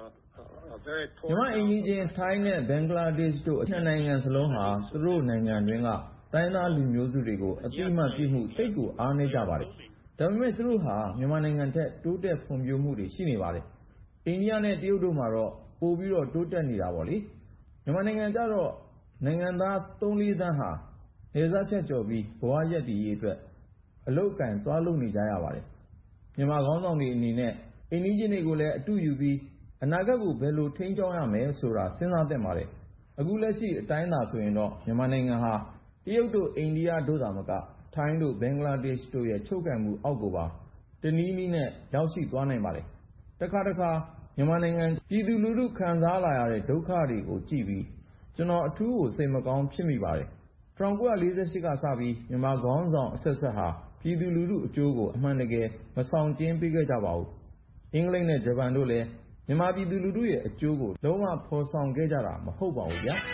very poor. မြန်မာအိန္ဒိယထိုင်းနဲ့ဘင်္ဂလားဒေ့ရှ်တို့အထက်နိုင်ငံစလုံးဟာသူတို့နိုင်ငံတွင်းကတိုင်းသားလူမျိုးစုတွေကိုအတိအမှတ်ပြုမှုစိတ်ကိုအားနည်းကြပါတယ်။ဒါပေမဲ့သူတို့ဟာမြန်မာနိုင်ငံထက်တိုးတက်ဖွံ့ဖြိုးမှုတွေရှိနေပါတယ်။အိန္ဒိယနဲ့တရုတ်တို့မှာတော့ပိုပြီးတော့တိုးတက်နေတာပေါ့လေ။မြန်မာနိုင်ငံကျတော့နိုင်ငံသား 3-4 သန်းဟာနေစားဖြတ်ကျော်ပြီးဘဝရက်တည်ရေးအတွက်အလုတ်ကင်သွားလုပ်နေကြရပါတယ်။မြန်မာခေါင်းဆောင်တွေအနေနဲ့အိန္ဒိယတွေကိုလည်းအတူယူပြီးအနာဂတ်ကိုဘယ်လိုထိန်းကျောင်းရမယ်ဆိုတာစဉ်းစားသင့်ပါတယ်။အခုလက်ရှိအတိုင်းသာဆိုရင်တော့မြန်မာနိုင်ငံဟာတရုတ်တို့အိန္ဒိယတို့သာမကထိုင်းတို့ဘင်္ဂလားဒေ့ရှ်တို့ရဲ့ချုပ်ကိုင်မှုအောက်ကိုပါတနည်းနည်းနဲ့ရောက်ရှိသွားနိုင်ပါတယ်။တခါမြန်မာနိုင်ငံပြည်သူလူထုခံစားလာရတဲ့ဒုက္ခတွေကိုကြည့်ပြီးကျွန်တော်အထူးကိုစိတ်မကောင်းဖြစ်မိပါတယ်။1948ကစပြီးမြန်မာခေါင်းဆောင်အဆက်ဆက်ဟာပြည်သူလူထုအကျိုးကိုအမှန်တကယ်မဆောင်ကျဉ်ပေးခဲ့ကြပါဘူး။အင်္ဂလိပ်နဲ့ဂျပန်တို့လည်းမြန်မာပြည်သူလူထုရဲ့အကျိုးကိုလုံးဝဖော်ဆောင်ခဲ့ကြတာမဟုတ်ပါဘူးဗျာ။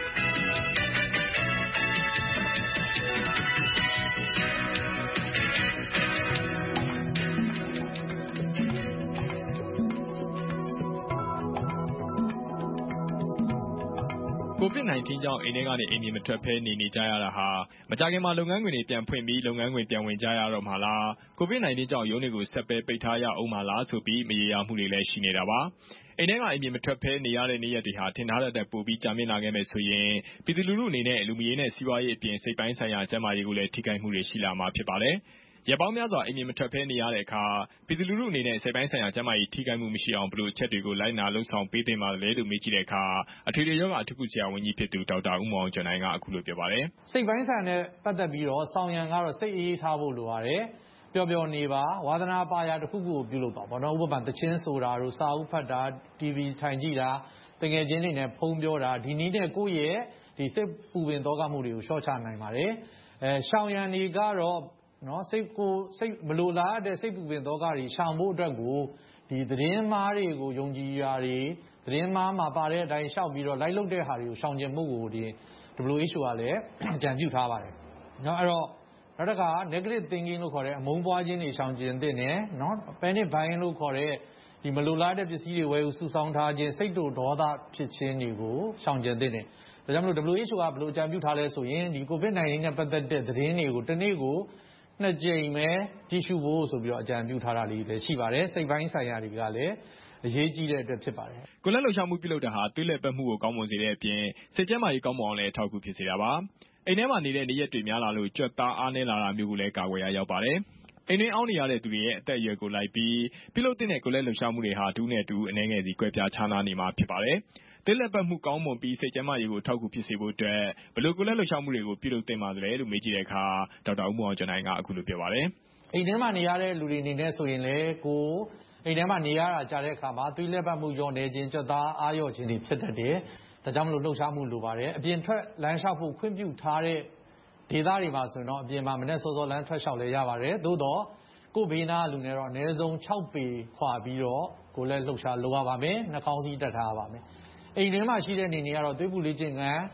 COVID-19 ကြောင့်အိမ်ထဲကနေအိမ်ပြင်မထွက်ဘဲနေကြရတာဟာမကြာခင်မှာလုပ်ငန်းခွင်တွေပြန်ဖွင့်ပြီးလုပ်ငန်းခွင်ပြန်ဝင်ကြရတော့မှာလား COVID-19 ကြောင့်ရုံးတွေကိုဆက်ပဲပိတ်ထားရအောင်မှာလားဆိုပြီးမရေရာမှုတွေလည်းရှိနေတာပါအိမ်ထဲကအပြင်မထွက်ဘဲနေရတဲ့နေ့ရက်တွေဟာထင်ထားတဲ့တက်ပိုပြီးကြာမြင့်လာခဲ့မယ်ဆိုရင်ပြည်သူလူထုအနေနဲ့လူမှုရေးနဲ့စီးပွားရေးအပြင်စိတ်ပိုင်းဆိုင်ရာကျန်းမာရေးကိုလည်းထိခိုက်မှုတွေရှိလာမှာဖြစ်ပါတယ်ရပောင်းများစွာအိမ်ပြင်မထွက်ဘဲနေရတဲ့အခါပြည်သူလူထုအနေနဲ့စိတ်ပိုင်းဆိုင်ရာကျန်းမာရေးထိခိုက်မှုမရှိအောင်ဘယ်လိုအချက်တွေကိုလိုက်နာလှုံ့ဆော်ပေးသင့်ပါလဲလို့မေးကြည့်တဲ့အခါအထွေထွေရောဂါအထူးကုဆရာဝန်ကြီးဖြစ်သူဒေါက်တာဦးမောင်ကျော်နိုင်ကအခုလိုပြောပါတယ်စိတ်ပိုင်းဆိုင်ရာနဲ့ပတ်သက်ပြီးတော့ဆောင်ရန်ကတော့စိတ်အေးထားဖို့လိုပါတယ်ပျော်ပျော်နေပါဝါသနာပါရာတစ်ခုခုကိုပြုလုပ်ပါဘောနော်ဥပမာသချင်းဆိုတာတို့စာအုပ်ဖတ်တာ TV ထိုင်ကြည့်တာတကယ်ချင်းတွေနဲ့ဖုန်းပြောတာဒီနည်းနဲ့ကိုယ့်ရဲ့ဒီစိတ်ပူပင်သောကမှုတွေကိုလျှော့ချနိုင်ပါတယ်ရှောင်ရန်တွေကတော့နော်စိတ်မလိုလားတဲ့စိတ်ပူပင်သောကတွေရှောင်ဖို့အတွက်ကိုဒီသတင်းမားတွေကိုယုံကြည်ရာတွေသတင်းမားမှာပါတဲ့အတိုင်းရှောက်ပြီးတော့လိုက်လုပ်တဲ့ဟာတွေကိုရှောင်ကျင်မှုကိုဒီ WHO ကလည်းအကြံပြုထားပါတယ်နော်အဲ့တော့နောက်တစ်ခါ negative thinking လို့ခေါ်တဲ့အမုန်းပွားခြင်းတွေရှောင်ကျင်သင့်တယ်နော် panic buying လို့ခေါ်တဲ့ဒီမလိုလားတဲ့ပစ္စည်းတွေဝယ်ယူစုဆောင်းထားခြင်းစိတ်တို့ဒေါသဖြစ်ခြင်းတွေကိုရှောင်ကျင်သင့်တယ်ဒါကြောင့်မလို့ WHO ကဘယ်လိုအကြံပြုထားလဲဆိုရင်ဒီ COVID-19 နဲ့ပတ်သက်တဲ့သတင်းတွေကိုတစ်နေ့ကို2 ကြိမ်ပဲကြည့်ရှုဖို့ဆိုပြီးတော့အကြံပြုထားတာလေးလည်းရှိပါတယ်စိတ်ပိုင်းဆိုင်ရာတွေကလည်းအရေးကြီးတဲ့အတွက်ဖြစ်ပါတယ်ကိုလက်လှုပ်ရှားမှုပြုလုပ်တာဟာသွေးလက်ပတ်မှုကိုကောင်းမွန်စေတဲ့အပြင်စိတ်ကျန်းမာရေးကောင်းမွန်အောင်လည်းအထောက်အကူဖြစ်စေတာပါအိမ်ထဲမှာနေတဲ့နေ့ရက်တွေများလာလို့ကြွက်သားအားနည်းလာတာမျိုးကိုလည်းကာကွယ်ရရောက်ပါတယ်အိမ်တွင်းအောင်းနေရတဲ့သူတွေရဲ့အသက်အရွယ်ကိုလိုက်ပြီးပြုလုပ်တဲ့ကိုလက်လှုပ်ရှားမှုတွေဟာဒူးနဲ့ဒူးအနေငယ်စီကွဲပြားခြားနားနေမှာဖြစ်ပါတယ်သွေးလက်ပတ်မှုကောင်းမွန်ပြီးစိတ်ကျန်းမာရေးကိုထောက်ကူဖြစ်စေဖို့အတွက်ဘယ်လိုကိုလက်လှုပ်ရှားမှုတွေကိုပြုလုပ်သင့်ပါသလဲလို့မေးကြည့်တဲ့အခါဒေါက်တာဦးမောင်ကျော်နိုင်ကအခုလိုပြောပါတယ်အိမ်ထဲမှာနေရတဲ့လူတွေအနေနဲ့ဆိုရင်လေကိုအိမ်ထဲမှာနေရတာကြားတဲ့အခါမှာသွေးလက်ပတ်မှုညော့နေခြင်းကြွက်သားအားလျော့ခြင်းတွေဖြစ်တတ်တယ်ဒါကြောင့်မလို့လှုပ်ရှားမှုလိုပါတယ်အပြင်ထွက်လမ်းလျှောက်ဖို့ခွင့်ပြုထားတဲ့ဒေသတွေမှာဆိုရင်တော့အပြင်မှာမနေ့စောစောလမ်းထွက်လျှောက်လဲရပါတယ်သို့တော့ကိုဘေးနာလူတွေတော့အနည်းဆုံး6ပေခွာပြီးတော့ကိုလည်းလှုပ်ရှားလိုရပါမယ်နှာခေါင်းစည်းတက်ထားရပါမယ်အိမ်ထဲမှာရှိတဲ့နေနေကတော့သွေးပူလေးခြင်းက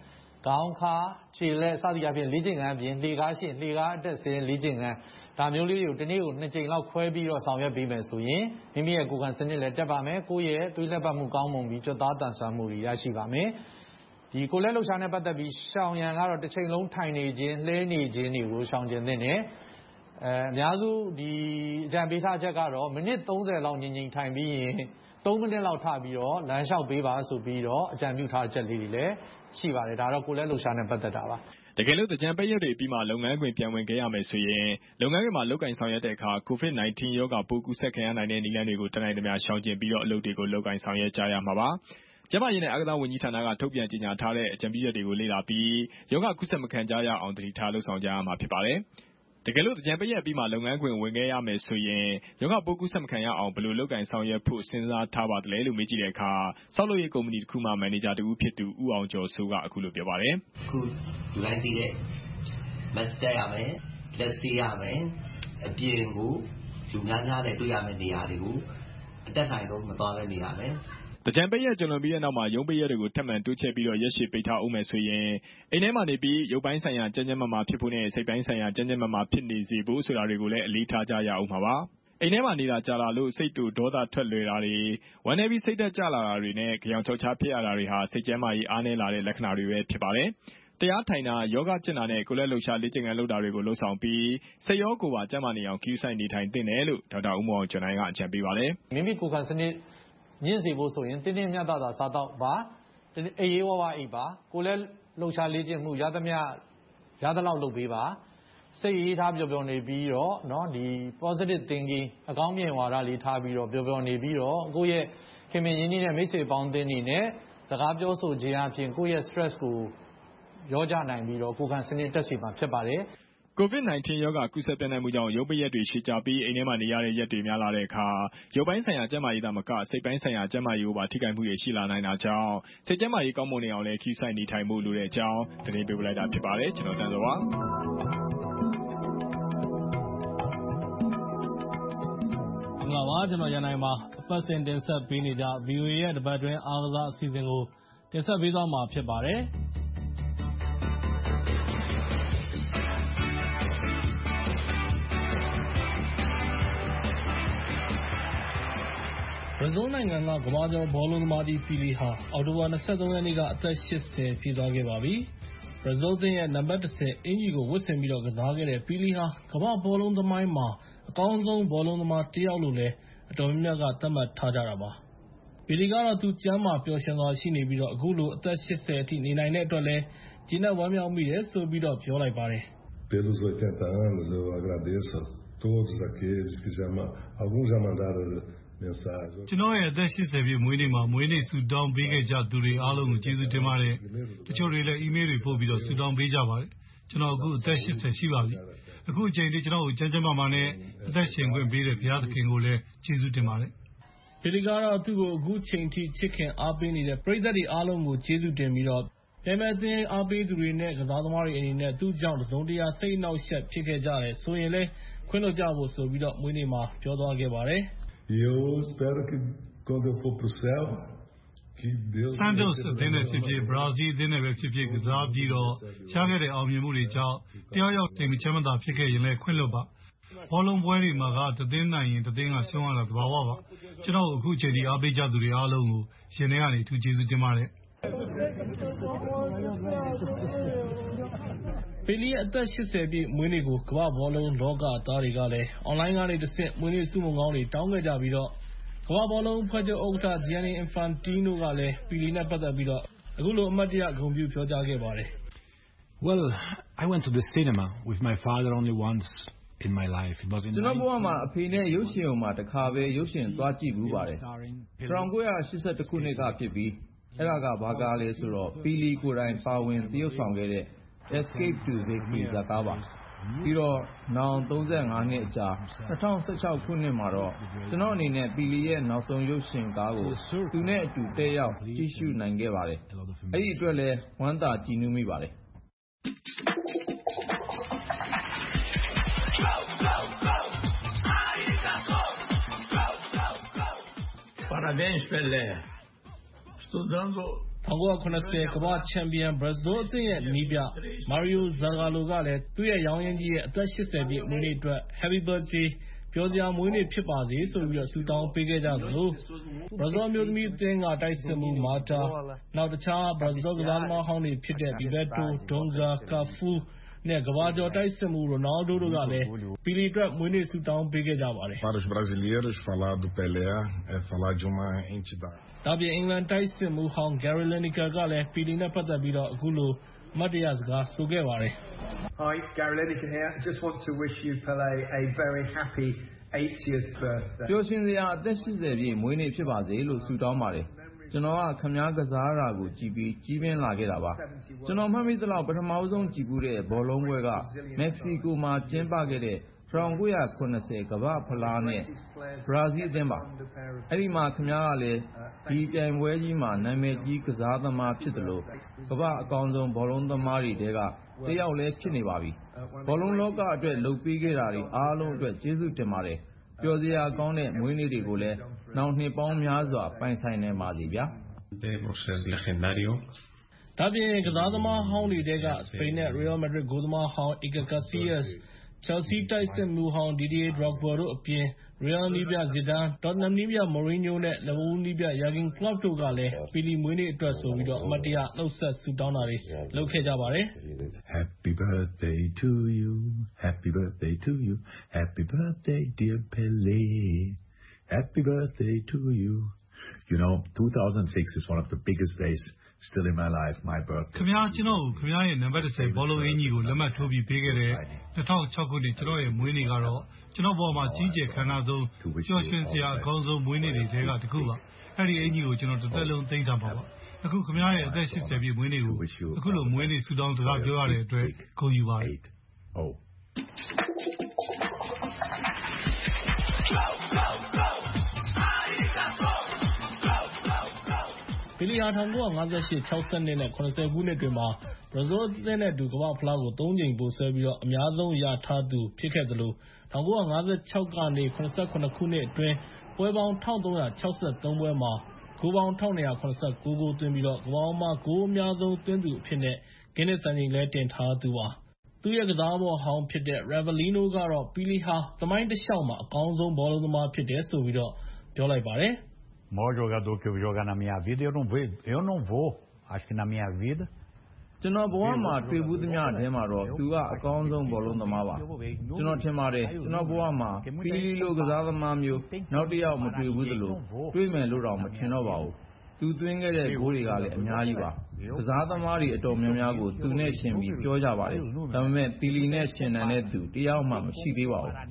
ခေါင်းခါခြေလက်စသည်အပြင်လေ့ကျင့်ခန်းအပြင်လှေကားရှင်လှေကားအတက်ဆင်းလေ့ကျင့်ခန်းဒါမျိုးလေးတွေကိုတစ်နေ့ကို2 ကြိမ်လောက်ခွဲပြီးတော့ဆောင်ရွက်ပေးမယ်ဆိုရင်မိမိရဲ့ကိုယ်ခံစနစ်လည်းတက်ပါမယ်ကိုယ့်ရဲ့သွေးလက်ပတ်မှုကောင်းမွန်ပြီးကြွသားတန်ဆွမ်းမှုတွေရရှိပါမယ်ဒီကိုယ်လက်လှုပ်ရှားနဲ့ပတ်သက်ပြီးရှောင်ရန်ကတော့တစ်ချိန်လုံးထိုင်နေခြင်းလှဲနေခြင်းတွေကိုရှောင်ကျဉ်သင့်တယ်အများစုဒီအကြံပေးထားချက်ကတော့မိနစ်30လောက်ငြိမ်ထိုင်ပြီးရင်3 မိနစ်လောက်ထပြီးတော့လမ်းလျှောက်ပေးပါဆိုပြီးတော့အကြံပြုထားချက်လေးတွေလည်းရှိပါတယ်ဒါတော့ကိုယ်လက်လှုပ်ရှားနဲ့ပတ်သက်တာပါတကယ်လို့ကြံပိတ်ရက်တွေပြီးမှလုပ်ငန်းခွင်ပြန်ဝင်ခဲ့ရမယ်ဆိုရင်လုပ်ငန်းခွင်မှာလုပ်ကင်ဆောင်ရွက်တဲ့အခါ COVID-19 ရောဂါပိုးကူးစက်ခံရနိုင်တဲ့နည်းလမ်းတွေကိုတနိုင်သမျှရှောင်ကျဉ်ပြီးတော့အလုပ်တွေကိုလုပ်ကင်ဆောင်ရွက်ကြရမှာပါကျန်းမာရေးနဲ့အားကစားဝန်ကြီးဌာနကထုတ်ပြန်ကြေညာထားတဲ့အကြံပြုချက်တွေကိုလေ့လာပြီးရောဂါကူးစက်မခံကြရအောင်တတိထားလုပ်ဆောင်ကြရမှာဖြစ်ပါတယ်တကယ်လို့ကြံပိတ်ရက်ပြီးမှလုပ်ငန်းခွင်ဝင်ခဲ့ရမယ်ဆိုရင်ရောဂါပိုးကူးစက်မခံရအောင်ဘယ်လိုလုပ်ကင်ဆောင်ရွက်ဖို့စဉ်းစားထားပါသလဲလို့မေးကြည့်တဲ့အခါဆောက်လုပ်ရေးကုမ္ပဏီတစ်ခုမှမန်နေဂျာတူဦးဖြစ်သူဦးအောင်ကျော်စိုးကအခုလိုပြောပါတယ်အခုလူတိုင်းသိတဲ့မတ်တက်ရမယ်လက်ဆေးရမယ်အပြင်ကိုလူများများနဲ့တွေ့ရမယ့်နေရာတွေကိုအတက်နိုင်ဆုံးမသွားဘဲနေရမယ်ကြံပိတ်ရက်ကျွန်လွန်ပြီးတဲ့နောက်မှာရုံးပိတ်ရက်တွေကိုထပ်မံတိုးချဲ့ပြီးတော့ရက်ရှည်ပိတ်ထားအောင်မယ်ဆိုရင်အိမ်ထဲမှာနေပြီးရုပ်ပိုင်းဆိုင်ရာကျန်းကျန်းမာမာဖြစ်ဖို့နဲ့စိတ်ပိုင်းဆိုင်ရာကျန်းကျန်းမာမာဖြစ်နေစေဖို့ဆိုတာတွေကိုလည်းအလေးထားကြရအောင်ပါပါအိမ်ထဲမှာနေတာကြာလာလို့စိတ်တူဒေါသထွက်လွယ်တာတွေဝမ်းနည်းပြီးစိတ်သက်ကြလာတာတွေနဲ့ကြောင်ချောက်ချားဖြစ်ရတာတွေဟာစိတ်ကျန်းမာရေးအားနည်းလာတဲ့လက္ခဏာတွေပဲဖြစ်ပါတယ်တရားထိုင်တာယောဂကျင့်တာနဲ့ကိုယ်လက်လှုပ်ရှားလေ့ကျင့်ခန်းလုပ်တာတွေကိုလှုပ်ဆောင်ပြီးစိတ်ရောကိုယ်ပါကျန်းမာနေအောင်ကြိုးဆိုင်နေထိုင်သင့်တယ်လို့ဒေါက်တာဦးမောင်ကျော်နိုင်ကအကြံပေးပါတယ်မိမိကိုယ်ခံစနစ်ညှင့်စေဖို့ဆိုရင်တင်းတင်းမြတ်သားစားတော့ပါအေးရေးဝါအိပ်ပါကိုယ်လက်လှုပ်ရှားလေ့ကျင့်မှုရသမျှရသလောက်လုပ်ပေးပါစိတ်ရေးထားပျော်ပျော်နေပြီးတော့เนาะဒီ positive thinking အကောင်းမြင်ဝါဒလေးထားပြီးတော့ပျော်ပျော်နေပြီးတော့ကိုယ့်ရဲ့ခင်မင်ရင်းနှီးတဲ့မိတ်ဆွေပေါင်းသင်းတွေနဲ့စကားပြောဆိုခြင်းအပြင်ကိုယ့်ရဲ့ stress ကိုရောကြနိုင်ပြီးတော့ကိုယ်ခံစနစ်တက်စီမှာဖြစ်ပါတယ် COVID-19 ရောဂါကူးစက်ပြန့်နှံ့မှုကြောင့်ရုပ်ပိတ်ရက်တွေရှည်ကြာပြီးအိမ်ထဲမှာနေရတဲ့ရက်တွေများလာတဲ့အခါရုပ်ပိုင်းဆိုင်ရာကျန်းမာရေးသာမကစိတ်ပိုင်းဆိုင်ရာကျန်းမာရေးကိုပါထိခိုက်မှုတွေရှိလာနိုင်တာကြောင့်စိတ်ကျန်းမာရေးကောင်းမွန်နေအောင်လည်းခီးဆိုင်နေထိုင်မှုလိုတဲ့အကြောင်းသတင်းပေးပို့လိုက်တာဖြစ်ပါတယ်ကျွန်တော်တန်စောပါမင်္ဂလာပါကျွန်တော်ရန်နိုင်ပါအပတ်စဉ်တင်ဆက်ပေးနေကြ VOA ရဲ့တပတ်တွင်းအားကစားအစီအစဉ်ကိုတင်ဆက်ပေးသွားမှာဖြစ်ပါတယ်ဘရာဇီးနိုင်ငံကကမ္ဘာကျော်ဘောလုံးသမားကြီးပီလီဟာအောက်တိုဘာ23ရက်နေ့ကအသက်80ပြည့်သွားခဲ့ပါပြီ။ဘရာဇီးအသင်းရဲ့နံပါတ်10အင်ဂျီကိုဝတ်ဆင်ပြီးတော့ကစားခဲ့တဲ့ပီလီဟာကမ္ဘာဘောလုံးသမိုင်းမှာအကောင်းဆုံးဘောလုံးသမားတစ်ယောက်လို့လည်းအတော်များများကသတ်မှတ်ထားကြတာပါ။ပီလီကတော့သူကျမ်းမာပျော်ရွှင်စွာရှိနေပြီးတော့အခုလိုအသက်80အထိနေနိုင်တဲ့အတွက်လည်းကျေနပ်ဝမ်းမြောက်မိတယ်ဆိုပြီးတော့ပြောလိုက်ပါတယ်။ Pelos 80 anos eu agradeço a todos aqueles que alguns já mandaramကျွန်တော်ရဲ့အသက်80ပြည့်မွေးနေ့မှာမွေးနေ့ဆုတောင်းပေးခဲ့ကြသူတွေအားလုံးကိုကျေးဇူးတင်ပါတယ်။တချို့တွေလည်းအီးမေးလ်တွေပို့ပြီးတော့ဆုတောင်းပေးကြပါတယ်။ကျွန်တော်အခုအသက်80ရှိပါပြီ။အခုအချိန်ထိကျွန်တော်ကိုကျန်းကျန်းမာမာနဲ့အသက်ရှင်ခွင့်ပေးတဲ့ဘုရားသခင်ကိုလည်းကျေးဇူးတင်ပါတယ်။ပီလီကတော့သူ့ကိုအခုချိန်ထိချစ်ခင်အားပေးနေတဲ့ပရိသတ်တွေအားလုံးကိုကျေးဇူးတင်ပြီးတော့ပြန်မဲ့သင်းအားပေးသူတွေနဲ့ကစားသမားတွေအနေနဲ့သူ့ကြောင့်တစုံတရာစိတ်နှောက်ယှက်ဖြစ်ခဲ့ကြတယ်ဆိုရင်လည်းခွင့်လွှတ်ကြဖို့ဆိုပြီးတော့မွေးနေ့မှာပြောသွားခဲ့ပါတယ်။ Eu espero que quando eu for para o céu que Deus Santos အသင်းနဲ့ဖြစ်ဖြစ်ဘရာဇီးအသင်းနဲ့ပဲဖြစ်ဖြစ်ကစားပြီးတော့ရခဲ့တဲ့အောင်မြင်မှုတွေကြောင့်တယောက်ယောက်တိမ်မချမ်းသာဖြစ်ခဲ့ရင်လည်းခွင့်လွှတ်ပါဘောလုံးပွဲတွေမှာကတသင်းနိုင်ရင်တသင်းကရှုံးရတာသဘာဝပါကျွန်တော်အခုချိန်ဒီအားပေးကြသူတွေအားလုံးကိုရင်ထဲကနေအထူးကျေးဇူးတင်ပါတယ်ပီလီရဲ့အသက်80ပြည့်မွေးနေ့ကိုကမ္ဘာဘောလုံးလောကသားတွေကလည်းအွန်လိုင်းကနေတဆင့်မွေးနေ့ဆုမွန်ကောင်းတွေတောင်းခဲ့ကြပြီးတော့ကမ္ဘာဘောလုံးဖွဲ့ချုပ်ဥက္ကဋ္ဌ Gianni Infantino ကလည်းပီလီနဲ့ပတ်သက်ပြီးတော့အခုလိုအမှတ်တရဂုဏ်ပြုပြောကြားခဲ့ပါတယ်။ Well, I went to the cinema with my father only once in my life. It was in ကျွန်တော်ဘဝမှာအဖေနဲ့ရုပ်ရှင်ရုံမှာတစ်ခါပဲရုပ်ရှင်သွားကြည့်ဘူးပါတယ်။1982ခုနှစ်ကဖြစ်ပြီးအဲ့ဒါကဘာကားလဲဆိုတော့ပီလီကိုယ်တိုင်ပါဝင်သရုပ်ဆောင်ခဲ့တဲ့ Escape to Victory ဇာတ်ကားပါပြီးတော့နောင်35နှစ်အကြာ2016ခုနှစ်မှာတော့ကျွန်တော်အနေနဲ့ပီလီရဲ့နောက်ဆုံးရုပ်ရှင်ကားကိုသူနဲ့အတူတက်ရောက်ကြည့်ရှုနိုင်ခဲ့ပါတယ်အဲ့ဒီအတွက်လည်းဝမ်းသာကြည်နူးမိပါတယ် Parabéns, Pelé. Estudando 1980 ကမ္ဘာ့ချန်ပီယံ ဘရာဇီးအသင်းရဲ့နည်းပြ Mario Zagallo ကလည်း သူ့ရဲ့ရောင်းရင်းကြီးရဲ့အသက် 80 ပြည့်မွေးနေ့အတွက် Happy Birthday ပျော်စရာမွေးနေ့ဖြစ်ပါစေဆိုပြီးဆုတောင်းပေးခဲ့ကြသလို ဘရာဇီးအမျိုးသမီးအသင်းကတိုက်စစ်မှူး Marta နောက်တခြားဘရာဇီးကစားသမားဟောင်းတွေဖြစ်တဲ့ Bebeto, Dunga, Cafu နဲ့ကမ္ဘာကျော်တိုက်စစ်မှူး Ronaldo တို့ကလည်း ပီလီအတွက်မွေးနေ့ဆုတောင်းပေးခဲ့ကြပါတယ်။ ဒါ့အပြင်အင်္ဂလန်တိုက်စစ်မှူးဟောင်း Gary Lineker ကလည်း ပီလီနဲ့ပတ်သက်ပြီးအခုလိုအမှတ်တရစကားဆိုခဲ့ပါတယ်။ Hi, Gary Lineker here. I just want to wish you Pele a very happy 80th birthday. ပျော်ရွှင်စရာအသက် 80 ပြည့်မွေးနေ့ဖြစ်ပါစေလို့ဆုတောင်းပါတယ်။ ကျွန်တော်ကခင်ဗျားကစားတာကိုကြည့်ပြီးကြီးပြင်းလာခဲ့တာပါ။ ကျွန်တော်မှတ်မိသလောက်ပထမဆုံးကြည့်ဖူးတဲ့ဘောလုံးပွဲကမက္ကဆီကိုမှာကျင်းပခဲ့တဲ့ 1970 ကမ္ဘာ့ဖလားနဲ့ဘရာဇီးအသင်းပါ။ အဲဒီမှာခင်ဗျားကလည်းဒီပြိုင်ပွဲကြီးမှာနာမည်ကြီးကစားသမားဖြစ်သလိုကမ္ဘာ့အကောင်းဆုံးဘောလုံးသမားတွေထဲကတယောက်လည်းဖြစ်နေပါပြီ။ ဘောလုံးလောကအတွက်လုပ်ပေးခဲ့တာတွေအားလုံးအတွက်ကျေးဇူးတင်ပါတယ်။ ပျော်စရာကောင်းတဲ့မွေးနေ့တွေကိုလည်းနောင်နှစ်ပေါင်းများစွာပိုင်ဆိုင်နိုင်ပါစေဗျာ။ ဒါ့အပြင်ကစားသမားဟောင်းတွေထဲက စပိန်နဲ့ ရီးယားမက်ဒရစ်ဂိုးသမားဟောင်း Iker Casillas, ချယ်လ်ဆီးတိုက်စစ်မှူးဟောင်း Didier Drogba တို့အပြင် ရီးယားနည်းပြ Zidane, တော့တင်ဟမ်နည်းပြ Mourinho နဲ့ လက်ဝှေးနည်းပြ Jurgen Klopp တို့ကလည်းပီလီမွေးနေ့အတွက်ဆိုပြီးအမှတ်တရနှုတ်ဆက်ဆုတောင်းတာတွေလုပ်ခဲ့ကြပါတယ်။ Happy birthday to you, happy birthday to you, happy birthday dear Pele, happy birthday to you. You know, 2006 is one of the biggest days still in my life, my birthday. ခင်ဗျားကျွန်တော်ကိုခင်ဗျားရဲ့နံပါတ် 10 ဘောလုံးအင်ကြီးကိုလက်မှတ်ထိုးပြီးပေးခဲ့တဲ့2006 ခုနှစ်ကျွန်တော်ရဲ့မွေးနေ့ကတော့ကျွန်တော်ပေါ်မှာကြီးကျယ်ခမ်းနားဆုံးပျော်ရွှင်စရာအကောင်းဆုံးမွေးနေ့တွေထဲကတစ်ခုပါ။အဲ့ဒီအင်ကြီးကိုကျွန်တော်တစ်သက်လုံးသိမ်းထားပါပါ။အခုခင်ဗျားရဲ့အသက် 80 ပြည့်မွေးနေ့ကိုအခုလိုမွေးနေ့ဆုတောင်းစကားပြောရတဲ့အတွက်ဂုဏ်ယူပါတယ်။ပီလီဟာ1958 62နဲ့ 70 ခုနှစ်တွေမှာဘရာဇီးအသင်းနဲ့အတူကမ္ဘာ့ဖလားကို 3 ကြိမ်ဗိုလ်စွဲပြီးအများဆုံးရထားသူဖြစ်ခဲ့သလို1956 ကနေ 77 ခုနှစ်အတွင်းပွဲပေါင်း 1363 ပွဲမှာဂိုးပေါင်း 1279 ဂိုးသွင်းပြီးကမ္ဘာပေါ်မှာဂိုးအများဆုံးသွင်းသူအဖြစ်နဲ့ Guinness စံချိန်လည်းတင်ထားသူပါ။ သူ့ရဲ့ကစားဖော်ဟောင်းဖြစ်တဲ့ Rivellino ကတော့ ပီလီဟာသမိုင်းတလျှောက်မှာအကောင်းဆုံးဘောလုံးသမားဖြစ်တယ်ဆိုပြီးပြောလိုက်ပါတယ်။ maior jogador que eu jogar na minha vida, eu não vou, acho que na minha vida. ကျွန်တော်ဘဝမှာတွေ့ဘူးသမျှထဲမှာတော့သူကအကောင်းဆုံးဘောလုံးသမားပါ။ကျွန်တော်ထင်ပါတယ်ကျွန်တော်ဘဝမှာပီလီလိုကစားသမားမျိုးနောက်တစ်ယောက်မတွေ့ဘူးသလိုတွေ့မယ်လို့တော့မထင်တော့ပါဘူး။သူသွင်းခဲ့တဲ့ဂိုးတွေကလည်းအများကြီးပါ။ကစားသမားတွေအတော်များများကိုသူနဲ့ရှင်ပြီးပြောကြပါတယ်။ဒါပေမဲ့ပီလီနဲ့ရှင်တဲ့သူတယောက်မှမရှိသေးပါဘူး။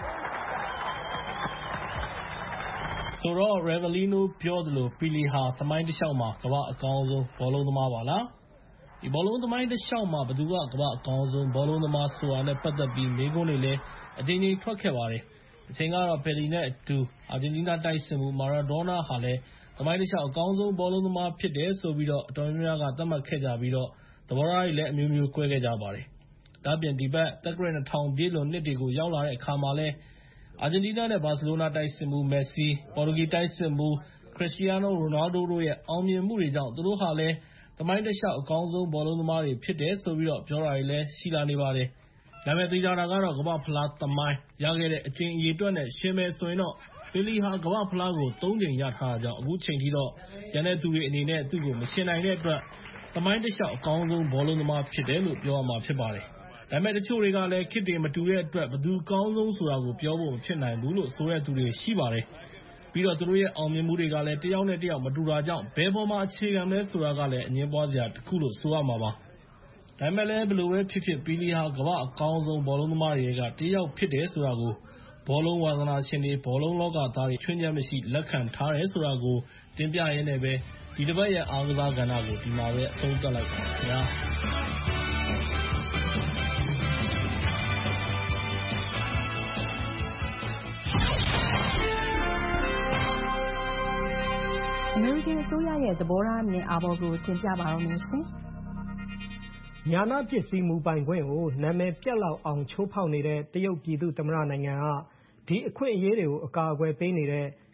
ဆိုတော့ Rivellino ပြောသလိုပီလီဟာသမိုင်းတလျှောက်မှာကမ္ဘာအကောင်းဆုံးဘောလုံးသမားပါလား။ဒီဘောလုံးသမိုင်းတလျှောက်မှာဘယ်သူကကမ္ဘာအကောင်းဆုံးဘောလုံးသမားဆိုတာနဲ့ပတ်သက်ပြီးမေးခွန်းတွေလည်းအကြိမ်ကြိမ်ထွက်ခဲ့ပါတယ်။အချိန်ကတော့ပီလီနဲ့အတူအာဂျင်တီးနားတိုက်စစ်မှူး Maradona ဟာလည်းသမိုင်းတလျှောက်အကောင်းဆုံးဘောလုံးသမားဖြစ်တယ်ဆိုပြီးအတော်များများကသတ်မှတ်ခဲ့ကြပြီးသဘောထားတွေလည်းအမျိုးမျိုးကွဲခဲ့ကြပါတယ်။ဒါ့အပြင်ဒီဘက်သက္ကရာဇ် 2000 ပြည့်လွန်နှစ်တွေကိုရောက်လာတဲ့အခါမှာလည်းအာဂျင်တီးနားနဲ့ဘာစီလိုနာတိုက်စစ်မှူး Messi, ပေါ်တူဂီတိုက်စစ်မှူး Cristiano Ronaldo တို့ရဲ့အောင်မြင်မှုတွေကြောင့်သူတို့ဟာလည်းသမိုင်းတလျှောက်အကောင်းဆုံးဘောလုံးသမားတွေဖြစ်တယ်ဆိုပြီးပြောတာတွေလည်းရှိလာနေပါတယ်။ဒါပေမဲ့သေချာတာကတော့ကမ္ဘာ့ဖလားသမိုင်းရခဲ့တဲ့အကြိမ်အရေအတွက်နဲ့ယှဉ်မယ်ဆိုရင်တော့ပီလီဟာကမ္ဘာ့ဖလားကို 3 ကြိမ်ရထားတာကြောင့်အခုချိန်ထိတော့ကျန်တဲ့သူတွေအနေနဲ့သူ့ကိုမယှဉ်နိုင်တဲ့အတွက်သမိုင်းတလျှောက်အကောင်းဆုံးဘောလုံးသမားဖြစ်တယ်လို့ပြောရမှာဖြစ်ပါတယ်။ဒါပေမဲ့တချို့တွေကလည်းခေတ်တွေမတူတဲ့အတွက်ဘယ်သူကောင်းဆုံးဆိုတာကိုပြောဖို့မဖြစ်နိုင်ဘူးလို့ဆိုတဲ့သူတွေရှိပါတယ်။ပြီးတော့သူတို့ရဲ့အောင်မြင်မှုတွေကလည်းတယောက်နဲ့တယောက်မတူတာကြောင့်ဘယ်ပေါ်မှာအခြေခံလဲဆိုတာကလည်းအငြင်းပွားစရာတစ်ခုလို့ဆိုရမှာပါ။ဒါပေမဲ့လည်းဘယ်လိုပဲဖြစ်ဖြစ်ပီလီဟာကမ္ဘာအကောင်းဆုံးဘောလုံးသမားတွေကတယောက်ဖြစ်တယ်ဆိုတာကိုဘောလုံးဝါသနာရှင်တွေဘောလုံးလောကသားတွေချွင်းချက်မရှိလက်ခံထားတယ်ဆိုတာကိုတင်ပြရင်းနဲ့ပဲဒီတစ်ပတ်ရဲ့အားကစားကဏ္ဍကိုဒီမှာပဲအဆုံးသတ်လိုက်ပါမယ်ခင်ဗျာ။အမေရိကန်အစိုးရရဲ့သဘောထားအမြင်အာဘော်ကိုတင်ပြပါတော့မယ်ရှင်။ညာဏပစ္စည်းမူပိုင်ခွင့်ကိုနာမည်ပြတ်လောက်အောင်ချိုးဖောက်နေတဲ့တရုတ်ပြည်သူ့သမ္မတနိုင်ငံကဒီအခွင့်အရေးတွေကိုအကာအကွယ်ပေးနေတဲ့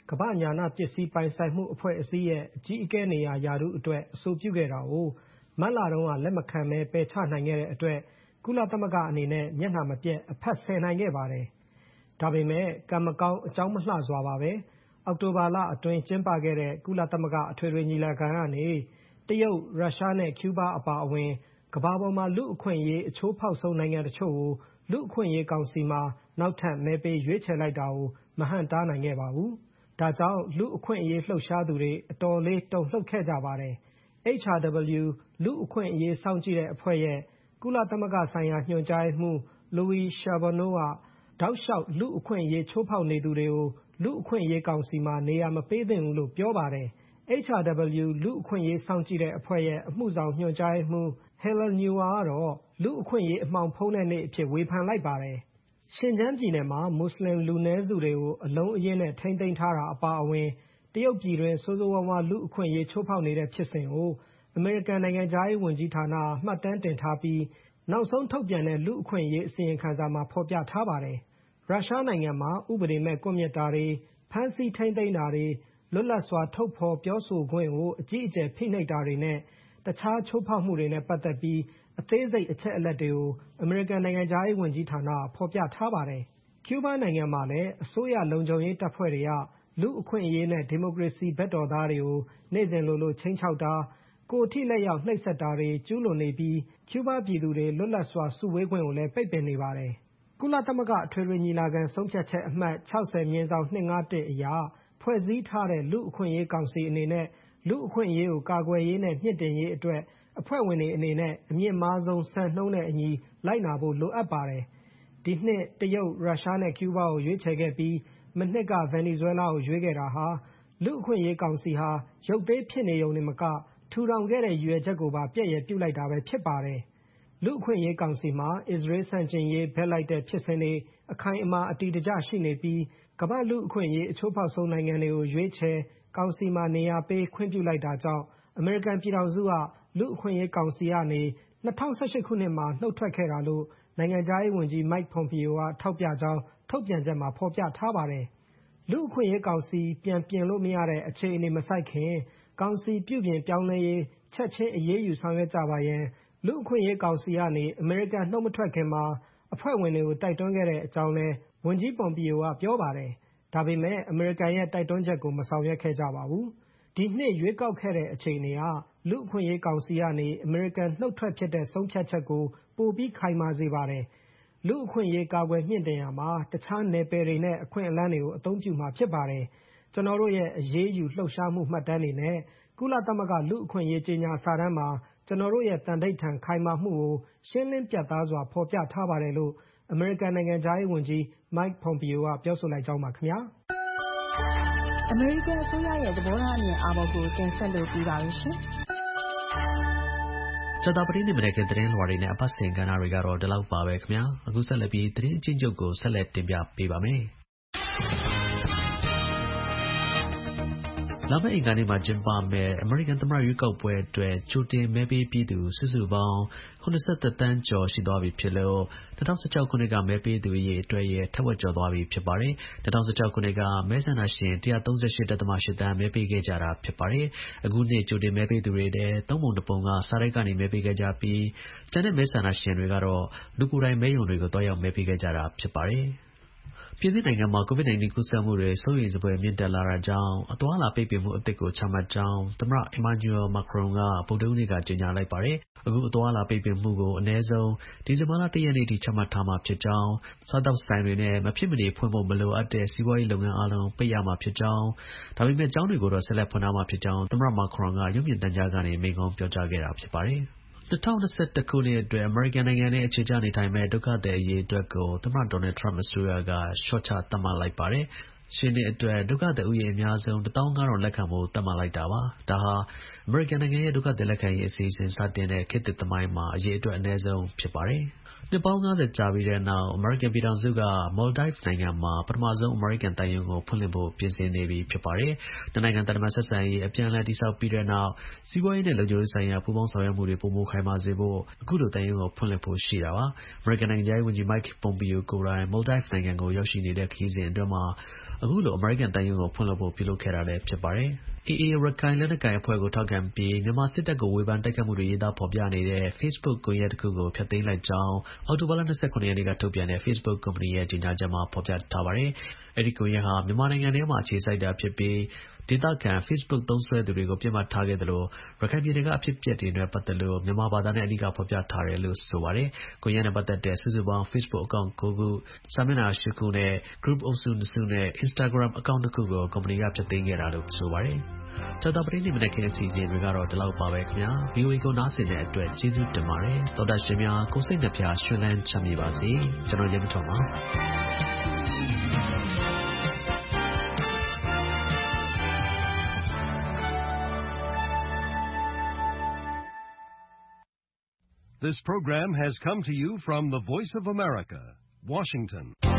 ကမ္ဘာ့ညာနာပစ္စည်းပိုင်ဆိုင်မှုအဖွဲ့အစည်းရဲ့အကြီးအကဲနေရာရာထူးအတွက်အဆိုပြုခဲ့တာကိုမတ်လတုန်းကလက်မခံဘဲပယ်ချနိုင်ခဲ့တဲ့အတွက်ကုလသမဂ္ဂအနေနဲ့မျက်နှာမပြတ်အဖတ်ဆယ်နိုင်ခဲ့ပါတယ်။ဒါပေမဲ့ကံမကောင်းအကြောင်းမလှစွာပါပဲအောက်တိုဘာလအတွင်းကျင်းပခဲ့တဲ့ကုလသမဂ္ဂအထွေထွေညီလာခံကနေတရုတ်ရုရှားနဲ့ကျူးဘားအပါအဝင်ကမ္ဘာပေါ်မှာလူအခွင့်အရေးအချိုးဖောက်ဆုံးနိုင်ငံတချို့ကိုလူအခွင့်အရေးကောင်စီမှာနောက်ထပ်မဲပေးရွေးချယ်လိုက်တာကိုမဟန့်တားနိုင်ခဲ့ပါဘူး။ဒါကြောင့်လူအခွင့်အရေးလှုပ်ရှားသူတွေအတော်လေးတုန်လှုပ်ခဲ့ကြပါတယ်။ HRW လူအခွင့်အရေးစောင့်ကြည့်တဲ့အဖွဲ့ရဲ့ကုလသမဂ္ဂဆိုင်ရာညွှန်ကြားရေးမှူး Louis Charbonneau ကတောက်လျှောက်လူအခွင့်အရေးချိုးဖောက်နေသူတွေကိုလူအခွင့်အရေးကောင်စီမှာနေရာမပေးသင့်ဘူးလို့ပြောပါတယ်။ HRW လူအခွင့်အရေးစောင့်ကြည့်တဲ့အဖွဲ့ရဲ့အမှုဆောင်ညွှန်ကြားရေးမှူး Helen Newer ကတော့လူအခွင့်အရေးအမှောင်ဖုံးတဲ့နေ့အဖြစ်ဝေဖန်လိုက်ပါတယ်။ရှင်ကျန်းပြည်နယ်မှာမွတ်စလင်လူနည်းစုတွေကိုအလုံးအရင်းနဲ့ထိန်းသိမ်းထားတာအပါအဝင်တရုတ်ပြည်တွင်းဆိုးဆိုးဝါးဝါးလူအခွင့်အရေးချိုးဖောက်နေတဲ့ဖြစ်စဉ်ကိုအမေရိကန်နိုင်ငံခြားရေးဝန်ကြီးဌာနမှတ်တမ်းတင်ထားပြီးနောက်ဆုံးထုတ်ပြန်တဲ့လူအခွင့်အရေးအစီရင်ခံစာမှာဖော်ပြထားပါတယ်။ရုရှားနိုင်ငံမှာဥပဒေမဲ့ကွပ်မျက်တာတွေဖမ်းဆီးထိန်းသိမ်းတာတွေလွတ်လပ်စွာထုတ်ဖော်ပြောဆိုခွင့်ကိုအကြီးအကျယ်ဖိနှိပ်တာတွေနဲ့တခြားချိုးဖောက်မှုတွေနဲ့ပတ်သက်ပြီးအသေးစိတ်အချက်အလက်တွေကိုအမေရိကန်နိုင်ငံခြားရေးဝန်ကြီးဌာနဖော်ပြထားပါတယ်။ကျူးဘားနိုင်ငံမှာလည်းအစိုးရလုံခြုံရေးတပ်ဖွဲ့တွေကလူအခွင့်အရေးနဲ့ဒီမိုကရေစီဘက်တော်သားတွေကိုနေ့စဉ်လိုခြိမ်းခြောက်တာကိုယ်ထိလက်ရောက်နှိပ်စက်တာတွေကျူးလွန်နေပြီးကျူးဘားပြည်သူတွေလွတ်လပ်စွာစုဝေးခွင့်ကိုလည်းပိတ်ပင်နေပါတယ်။ကုလသမဂ္ဂအထွေထွေညီလာခံဆုံးဖြတ်ချက်အမှတ် 60/251 အရဖွဲ့စည်းထားတဲ့လူ့အခွင့်အရေးကောင်စီအနေနဲ့လူ့အခွင့်အရေးကိုကာကွယ်ရေးနဲ့မြှင့်တင်ရေးအတွက်အဖွဲ့ဝင်တွေအနေနဲ့အမြင့်မားဆုံးစံနှုန်းနဲ့အညီလိုက်နာဖို့လိုအပ်ပါတယ်။ဒီနှစ်တရုတ်ရုရှားနဲ့ကျူးဘားကိုရွေးချယ်ခဲ့ပြီးမနှစ်ကဗင်နီဇွဲလားကိုရွေးခဲ့တာဟာလူ့အခွင့်အရေးကောင်စီဟာရုပ်သေးဖြစ်နေုံနဲ့မကထူထောင်ခဲ့တဲ့ရည်ရွယ်ချက်ကိုပါပြည့်ရပြုလိုက်တာပဲဖြစ်ပါတယ်။လူ့အခွင့်အရေးကောင်စီမှာအစ္စရေးဆန့်ကျင်ရေးဘက်လိုက်တဲ့ဖြစ်စဉ်တွေအခိုင်အမာအတည်တကျရှိနေပြီးကမ္ဘာ့လူ့အခွင့်အရေးအချိုးဖောက်ဆုံးနိုင်ငံတွေကိုရွေးချယ်ကောင်စီမှာနေရာပေးခွင့်ပြုလိုက်တာကြောင့်အမေရိကန်ပြည်ထောင်စုကလူ့အခွင့်အရေးကောင်စီကနေ2018ခုနှစ်မှာနှုတ်ထွက်ခဲ့တာလို့နိုင်ငံခြားရေးဝန်ကြီး Mike Pompeo ကထောက်ပြကြောင်းထုတ်ပြန်ချက်မှာဖော်ပြထားပါတယ်။လူ့အခွင့်အရေးကောင်စီပြန်ပြင်လို့မရတဲ့အခြေအနေမဆိုက်ခင်ကောင်စီပြုပြင်ပြောင်းလဲရေးချက်ချင်းအရေးယူဆောင်ရွက်ကြပါရန်လူ့အခွင့်အရေးကောင်စီကနေအမေရိကန်နှုတ်မထွက်ခင်မှာအဖွဲ့ဝင်တွေကိုတိုက်တွန်းခဲ့တဲ့အကြောင်းလည်းဝန်ကြီး Pompeo ကပြောပါတယ်။ဒါပေမဲ့အမေရိကန်ရဲ့တိုက်တွန်းချက်ကိုမဆောင်ရွက်ခဲ့ကြပါဘူး။ဒီနှစ်ရွေးကောက်ခဲ့တဲ့အခြေအနေဟာလူ့အခွင့်အရေးကောင်စီကနေအမေရိကန်နှုတ်ထွက်ဖြစ်တဲ့ဆုံးဖြတ်ချက်ကိုပိုပြီးခိုင်မာစေပါတယ်။လူ့အခွင့်အရေးကာကွယ်မြင့်တင်ရာမှာတခြားနယ်ပယ်တွေနဲ့အခွင့်အလမ်းတွေကိုအသုံးပြုမှာဖြစ်ပါတယ်။ကျွန်တော်တို့ရဲ့အရေးယူလှုပ်ရှားမှုမှတ်တမ်းတွေနဲ့ကုလသမဂ္ဂလူ့အခွင့်အရေးကြေညာစာတမ်းမှာကျွန်တော်တို့ရဲ့တန်ဋိဌာန်ခိုင်မာမှုကိုရှင်းလင်းပြတ်သားစွာဖော်ပြထားပါတယ်လို့အမေရိကန်နိုင်ငံခြားရေးဝန်ကြီး Mike Pompeo ကပြောဆိုလိုက်ကြောင်းပါခင်ဗျာ။အမေရိကန်အစိုးရရဲ့သဘောထားအမြင်အာဘော်ကိုတင်ဆက်လို့ပြီးပါပြီရှင်။ကြာသပတေးနေ့မနက်ခင်းသတင်းလွှာတွေနဲ့အပတ်စဉ်ကဏ္ဍတွေကတော့ဒီလောက်ပါပဲခင်ဗျာအခုဆက်လက်ပြီးသတင်းအချင်းချုပ်ကိုဆက်လက်တင်ပြပေးပါမယ်လာမယ့်အင်္ဂါနေ့မှာကျင်းပမယ့်အမေရိကန်သမ္မတရွေးကောက်ပွဲအတွက်ကြိုတင်မဲပေးပြည်သူစုစုပေါင်း81 သန်းကျော်ရှိသွားပြီဖြစ်လို့2016ခုနှစ်ကမဲပေးသူအရေအတွက်ရဲ့ထက်ဝက်ကျော်သွားပြီဖြစ်ပါတယ်2016ခုနှစ်ကမဲဆန္ဒရှင် 138.8 သန်းမဲပေးခဲ့ကြတာဖြစ်ပါတယ်အခုနှစ်ကြိုတင်မဲပေးသူတွေထဲ3 ပုံ 1 ပုံကစာတိုက်ကနေမဲပေးခဲ့ကြပြီးကျန်တဲ့မဲဆန္ဒရှင်တွေကတော့လူကိုယ်တိုင်မဲရုံတွေကိုတွားရောက်မဲပေးခဲ့ကြတာဖြစ်ပါတယ်ပြင်သစ်နိုင်ငံမှာ COVID-19 ကူးစက်မှုတွေစိုးရိမ်စဖွယ်မြင့်တက်လာတာကြောင့်အသွားအလာပိတ်ပင်မှုအသစ်ကိုချမှတ်ကြောင်းသမ္မတ Emmanuel Macron ကဗုဒ္ဓဟူးနေ့ကကြေညာလိုက်ပါတယ်။အခုအသွားအလာပိတ်ပင်မှုကိုအနည်းဆုံးဒီဇင်ဘာလ 1 ရက်နေ့ထိချမှတ်ထားမှာဖြစ်ကြောင်းစားသောက်ဆိုင်တွေနဲ့မဖြစ်မနေဖွင့်ဖို့မလိုအပ်တဲ့စီးပွားရေးလုပ်ငန်းအားလုံးပိတ်ရမှာဖြစ်ကြောင်းဒါပေမဲ့ကျောင်းတွေကိုတော့ဆက်လက်ဖွင့်ထားမှာဖြစ်ကြောင်းသမ္မတ Macron ကရုပ်မြင်သံကြားကနေမိန့်ခွန်းပြောကြားခဲ့တာဖြစ်ပါတယ်။2021ခုနှစ်အတွက်အမေရိကန်နိုင်ငံနဲ့အခြေချနေထိုင်မဲ့ဒုက္ခသည်အရေးအတွက်ကိုသမ္မတ Donald Trump အစိုးရကလျှော့ချသတ်မှတ်လိုက်ပါတယ်။ရှေ့နှစ်အတွက်ဒုက္ခသည်ဦးရေအများဆုံး 150,000 လက်ခံဖို့သတ်မှတ်လိုက်တာပါ။ဒါဟာအမေရိကန်နိုင်ငံရဲ့ဒုက္ခသည်လက်ခံရေးအစီအစဉ်စတင်တဲ့ခေတ်သစ်သမိုင်းမှာအရေးအတွက်အနည်းဆုံးဖြစ်ပါတယ်။နှစ်ပေါင်း 50 ကြာပြီးတဲ့နောက်အမေရိကန်ပြည်ထောင်စုက Maldives နိုင်ငံမှာပထမဆုံးအမေရိကန်သံရုံးကိုဖွင့်လှစ်ဖို့ပြင်ဆင်နေပြီဖြစ်ပါတယ်။နှစ်နိုင်ငံသံတမန်ဆက်ဆံရေးအပြန်အလှန်တည်ဆောက်ပြီးတဲ့နောက်စီးပွားရေးနဲ့လုံခြုံရေးဆိုင်ရာပူးပေါင်းဆောင်ရွက်မှုတွေပိုမိုခိုင်မာစေဖို့အခုလိုသံရုံးကိုဖွင့်လှစ်ဖို့ရှိတာပါ။အမေရိကန်နိုင်ငံခြားရေးဝန်ကြီး Mike Pompeo ကိုယ်တိုင် Maldives နိုင်ငံကိုရောက်ရှိနေတဲ့ခရီးစဉ်အတွင်းမှာအခုလိုအမေရိကန်တန်ယုံကိုဖွင့်လှစ်ဖို့ပြုလုပ်ခဲ့တာလည်းဖြစ်ပါတယ်။ AA ရခိုင်လက်နက်ကိုင်အဖွဲ့ကိုထောက်ခံပြီးမြန်မာစစ်တပ်ကိုဝေဖန်တိုက်ခိုက်မှုတွေရေးသားဖော်ပြနေတဲ့ Facebook ကွန်ရက်တစ်ခုကိုဖျက်သိမ်းလိုက်ကြောင်းအောက်တိုဘာလ 29 ရက်နေ့ကထုတ်ပြန်တဲ့ Facebook ကုမ္ပဏီရဲ့ကြေညာချက်မှာဖော်ပြထားပါတယ်။အဲဒီကွန်ရက်ဟာမြန်မာနိုင်ငံထဲမှာအခြေစိုက်တာဖြစ်ပြီးဒေသခံ Facebook သုံးစွဲသူတွေကိုပြစ်မှတ်ထားခဲ့သလိုရခိုင်ပြည်နယ်ကအဖြစ်အပျက်တွေနဲ့ပတ်သက်လို့မြန်မာဘာသာနဲ့အဓိကဖော်ပြထားတယ်လို့ဆိုပါတယ်။ကွန်ရက်နဲ့ပတ်သက်တဲ့စုစုပေါင်း Facebook အကောင့် 9 ခုစာမျက်နှာ 8 ခုနဲ့ Group အုပ်စု 2 စုနဲ့ Instagram အကောင့် 2 ခုကိုကုမ္ပဏီကဖျက်သိမ်းခဲ့တာလို့ဆိုပါတယ်။ကြာသပတေးနေ့မနက်ခင်းအစီအစဉ်တွေကတော့ဒီလောက်ပါပဲခင်ဗျာ။ VOA ကိုနားဆင်တဲ့အတွက်ကျေးဇူးတင်ပါတယ်။သောတာရှင်များကိုယ်စိတ်နှပြရွှင်လန်းချမ်းမြေပါစေ။ကျွန်တော်ရဲမထွန်းပါ This program has come to you from the Voice of America, Washington.